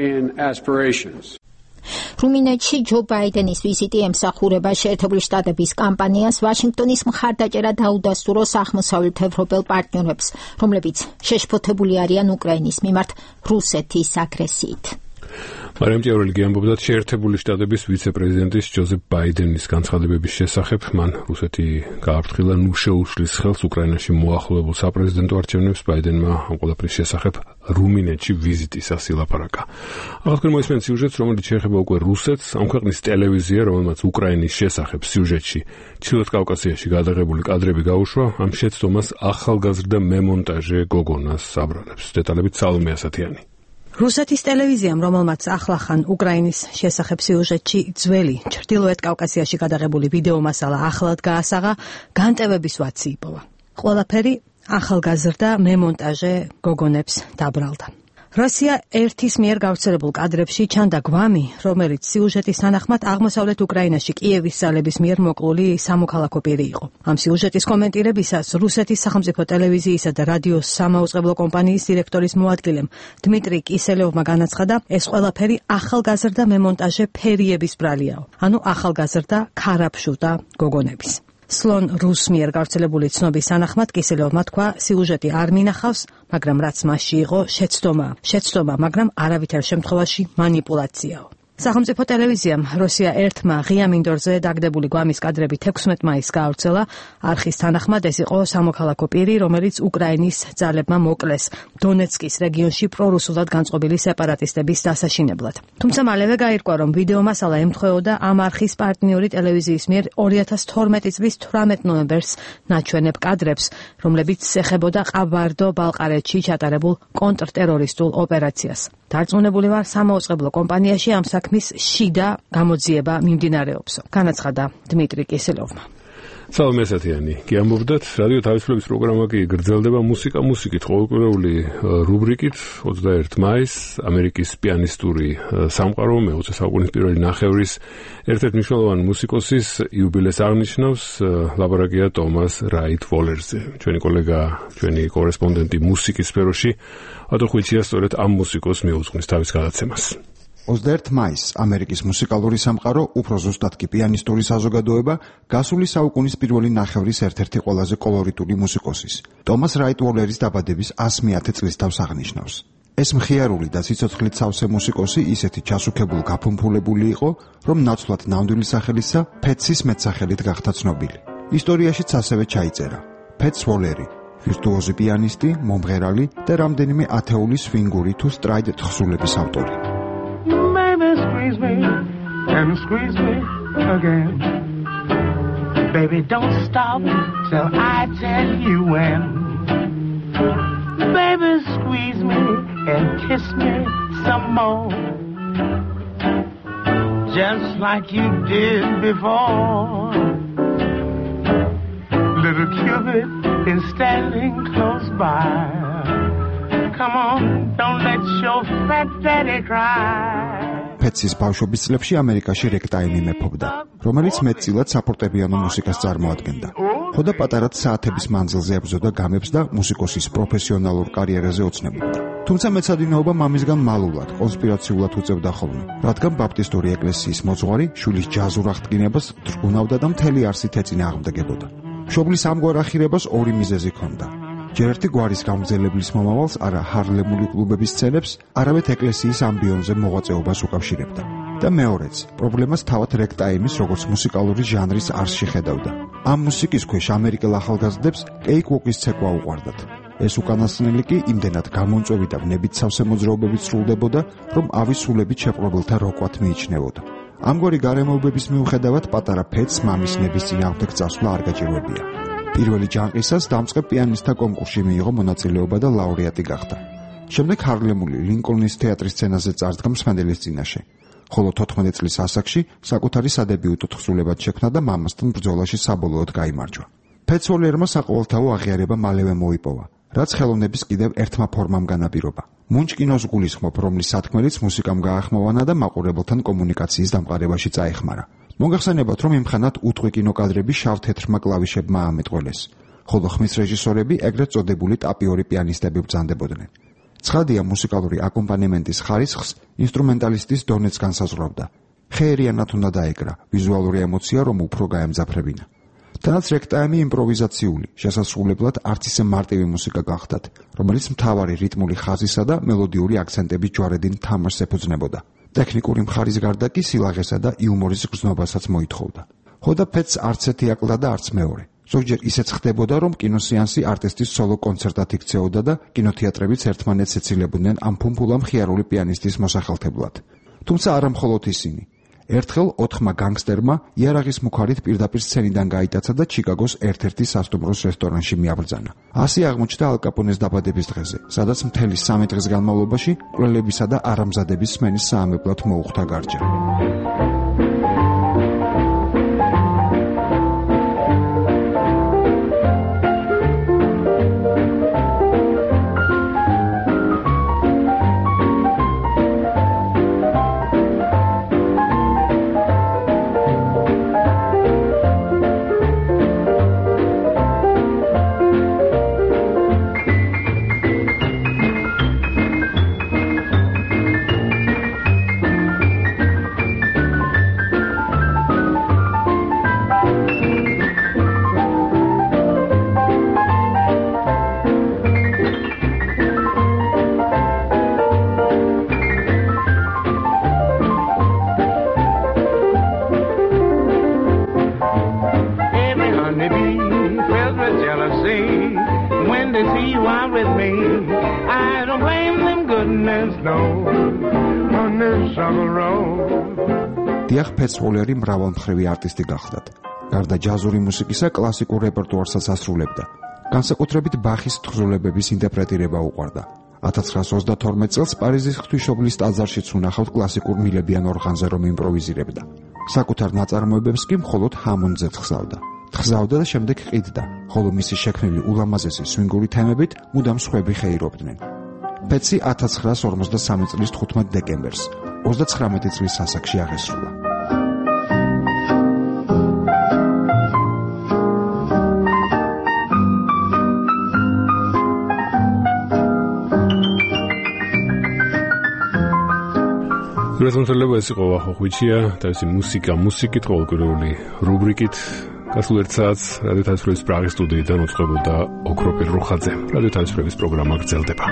რუმინეთში ჯო ბაიდენის ვიზიტი ემსახურება შეერთებული შტატების კამპანიას ვაშინგტონის მხარდაჭერა დაუდასტუროს აღმოსავლეთ ევროპელ პარტნიორებს, რომლებიც შეშფოთებული არიან უკრაინის მიმართ რუსეთის აგრესიით. მარიამ ჭიაურელი გიამბობდა შეერთებული შტატების ვიცე-პრეზიდენტის ჯოზეფ ბაიდენის განცხადებების შესახებ. მან რუსეთი გააფრთხილა ნუ შეუშლის ხელს უკრაინაში მოახლებულ საპრეზიდენტო არჩევნებს. ბაიდენმა ამ ყველაფრის შესახებ რუმინეთში ვიზიტისას ილაპარაკა. ახლა თქვენ მოისმენთ სიუჟეტს, რომელიც შეეხება უკვე რუსეთს. ამ ქვეყნის ტელევიზია, რომელმაც უკრაინის შესახებ სიუჟეტში ჩრდილოეთ კავკასიაში გადაღებული კადრები გაუშვა, ამ შეცდომას ახალგაზრდა მემონტაჟე გოგონას აბრალებს. დეტალებით სალომე ასათიანი. რუსეთის ტელევიზიამ, რომელმაც ახლახან უკრაინის შესახებ სიუჟეტში ძველი ჩრდილოეთ კავკასიაში გადაღებული ვიდეო მასალა ახლად გაასაღა, განტევების ვაცი იპოვა. ყველაფერი ახალგაზრდა მემონტაჟე გოგონებს დაბრალდა. რუსია ერთის მიერ გავრცელებულ კადრებში ჩანდა გვამი, რომელიც სიუჟეტის თანახმად აღმოსავლეთ უკრაინაში კიევის ძალების მიერ მოკლული სამოქალაქო პირი იყო. ამ სიუჟეტის კომენტირებისას რუსეთის სახელმწიფო ტელევიზიისა და რადიოს სამაუწყებლო კომპანიის დირექტორის მოადგილემ დმიტრი კისელევმა განაცხადა, ეს ყველაფერი ახალგაზრდა მემონტაჟე ფერიების ბრალიაო, ანუ ახალგაზრდა ქარაფშუტა გოგონების. სლონ რუს მიერ გავრცელებული ცნობის თანახმად კისელევმა თქვა, სიუჟეტი არ მინახავს, მაგრამ რაც მასში იყო, შეცდომა, შეცდომა, მაგრამ არავითარ შემთხვევაში манипуляციაო. სახელმწიფო ტელევიზიამ რუსია ერთმა ღია მინდორზე დაგდებული გვამის კადრები თექვსმეტ მაისს გაავრცელა. არხის თანახმად ეს იყო სამოქალაქო პირი, რომელიც უკრაინის ძალებმა მოკლეს დონეცკის რეგიონში პრორუსულად განწყობილი სეპარატისტების დასაშინებლად. თუმცა მალევე გაირკვა, რომ ვიდეო მასალა ემთხვეოდა ამ არხის პარტნიორი ტელევიზიის მიერ ორი ათას თორმეტი წლის თვრამეტ ნოემბერს ნაჩვენებ კადრებს, რომლებიც ეხებოდა ყაბარდო-ბალყარეთში ჩატარებულ კონტრტერორისტულ ოპერაციას. დარწმუნებული ვარ, სამაუწყებლო კომპანიაში ამ საქმის შიდა გამოძიება მიმდინარეობსო. განაცხადა დმიტრი კისელოვმა. სალომე ასათიანი გიამბობდათ, რადიო თავისუფლების პროგრამა კი გრძელდება მუსიკა მუსიკით, ყოველკვირეული რუბრიკით ოცდაერთი მაისს ამერიკის პიანისტური სამყარო მეოცე საუკუნის პირველი ნახევრის ერთ-ერთ მნიშვნელოვანი მუსიკოსის იუბილეს აღნიშნავს. ლაპარაკია ტომას რაით ვოლერზე. ჩვენი კოლეგა, ჩვენი კორესპონდენტი მუსიკის სფეროში ატო ხუჩია სწორედ ამ მუსიკოს მიუძღვნის თავის გადაცემას. ოცდაერთი მაისს ამერიკის მუსიკალური სამყარო, უფრო ზუსტად კი პიანისტური საზოგადოება, გასული საუკუნის პირველი ნახევრის ერთ-ერთი ყველაზე კოლორიტული მუსიკოსის, ტომას რაიტ უოლერის დაბადების ას მეათე წლისთავს აღნიშნავს. ეს მხიარული და სიცოცხლით სავსე მუსიკოსი ისეთი ჩასუქებულ გაფუმფულებული იყო, რომ ნაცვლად ნამდვილი სახელისა ფეტსის მეტსახელით გახდა ცნობილი. ისტორიაშიც ასევე ჩაიწერა. ფეტს უოლერი, ვირტუოზი პიანისტი, მომღერალი და რამდენიმე ათეული სვინგური თუ სტრაიდ თხზულების ავტორი. Squeeze me and squeeze me again. Baby, don't stop till I tell you when. Baby, squeeze me and kiss me some more. Just like you did before. Little Cupid is standing close by. Come on, don't let your fat daddy cry. ფეტსის ბავშვობის წლებში ამერიკაში რეგტაიმი მეფობდა, რომელიც მეტწილად საფორტეპიანო მუსიკას წარმოადგენდა. ხოდა პატარად საათების მანძილზე ებრძოდა გამებს და მუსიკოსის პროფესიონალურ კარიერაზე ოცნებობდა. თუმცა მეცადინეობა მამისგან მალულად, კონსპირაციულად უწევდა ხოლმე, რადგან ბაპტისტური ეკლესიის მოძღვარი შვილის ჯაზურ აღდგინებას დრგუნავდა და მთელი არსით ეწინააღმდეგებოდა. მშობლის ამგვარ ახირებას ორი მიზეზი ჰქონდა. ჯერ ერთი გვარის გამგზელებლის მომავალს არა ჰარლემული კლუბების სცენებს, არავეთ ეკლესიის ამბიონზე მოღვაწეობას უკავშირებდა. და მეორეც, პრობლემას თავად რეგტაიმის როგორც მუსიკალური ჟანრის არსში ხედავდა. ამ მუსიკის ქვეშ ამერიკელ ახალგაზრდებს კეიკ-უოკის ცეკვა უყვარდათ. ეს უკანასკნელი კი იმდენად გამომწვევი და ვნებით სავსე მოძრაობებით სრულდებოდა, რომ ავისულებით შეპყრობილთა როკვათ მიიჩნევოდა. ამგვარი გარემოებების მიუხედავად პატარა ფეტს მამის ნების წინააღმდეგ წასვლა არ გაჭირვებია. პირველი ჯანყისას დამწყებ პიანისტთა კონკურსში მიიღო მონაწილეობა და ლაურეატი გახდა. შემდეგ ჰარლემული ლინკოლნის თეატრის სცენაზე წარდგა მსმენელის წინაშე. ხოლო თოთხმეტი წლის ასაკში საკუთარი სადებიუტო თხზულებად შექმნა და მამასთან ბრძოლაში საბოლოოდ გაიმარჯვა. ფეტს უოლერმა საყოველთაო აღიარება მალევე მოიპოვა, რაც ხელოვნების კიდევ ერთმა ფორმამ განაპირობა. მუნჩკინოს გულისხმობ, რომლის სათქმელიც მუსიკამ გაახმოვანა და მაყურებელთან კომუნიკაციის დამყარებაში წაეხმარა. მოგახსენებათ, რომ იმხანად უთყვი კინოკადრები შავ-თეთრმა კლავიშებმა ამეტყველეს, ხოლო ხმის რეჟისორები ეგრეთ წოდებული ტაპიორი პიანისტები ბრძანდებოდნენ. ცხადია, მუსიკალური აკომპანემენტის ხარისხს ინსტრუმენტალისტის დონეც განსაზღვრავდა. ხეერიანად უნდა დაეკრა ვიზუალური ემოცია, რომ უფრო გაემძაფრებინა. თანაც რეგტაიმი იმპროვიზაციული, შესასრულებლად არც ისე მარტივი მუსიკა გახდათ, რომელიც მთავარი რიტმული ხაზისა და მელოდიური აქცენტების ჯვარედინ თამაშს ეფუძნებოდა. ტექნიკური მხარის გარდა კი სილაღესა და იუმორის გრძნობასაც მოითხოვდა. ხოდა ფეტს არც ერთი აკლდა და არც მეორე. ზოგჯერ ისეც ხდებოდა, რომ კინოსეანსი არტისტის სოლო კონცერტად იქცეოდა და კინოთეატრებიც ერთმანეთს ეცილებოდნენ ამ ფუმფულა მხიარული პიანისტის მოსახელთებლად. თუმცა არა მხოლოდ ისინი. ერთხელ ოთხმა განგსტერმა იარაღის მუქარით პირდაპირ სცენიდან გაიტაცა და ჩიკაგოს ერთ-ერთი სასტუმროს რესტორანში მიაბრძანა. ასე აღმოჩნდა ალ კაპონეს დაბადების დღეზე, სადაც მთელი სამი დღის განმავლობაში კვლელებისა და არამზადების სმენის საამებლად მოუხდა გარჯა. დიახ, ფეტს უოლერი მრავალმხრივი არტისტი გახლდათ. გარდა ჯაზური მუსიკისა, კლასიკურ რეპერტუარსაც ასრულებდა. განსაკუთრებით ბახის თხზულებების ინტერპრეტირება უყვარდა. ათას ცხრაასი ოცდათორმეტ წელს პარიზის ღვთისმშობლის ტაძარშიც უნახავთ კლასიკურ მილებიან ორღანზე, რომ იმპროვიზირებდა. საკუთარ ნაწარმოებებს კი მხოლოდ ჰამონდზე თხზავდა. თხზავდა და შემდეგ ყიდდა, ხოლო მისი შექმნილი ულამაზესი სვინგური თემებით მუდამ სხვები ხეირობდნენ. ფეტსი ათას ცხრაასი ორმოცდასამი წლის თხუთმეტ დეკემბერს, ოცდაცხრამეტი წლის ასაკში აღესრულა. რეზონტელება ეს იყო ვახო ხვიჩია და ეს მუსიკა მუსიკით ყოველკვირეული რუბრიკით გასულ ერთ საათს რადიო თავისუფლების პრაღის სტუდიიდან უწყებოდა ოქროპირ რუხაძე. რადიო თავისუფლების პროგრამა გრძელდება.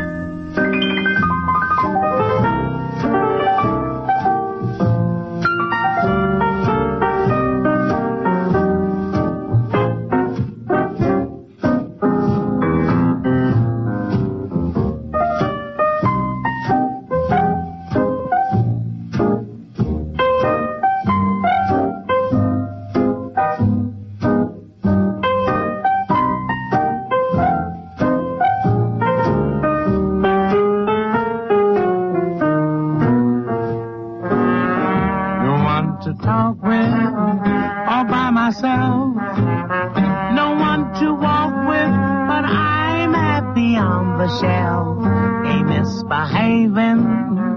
Ain't misbehaving.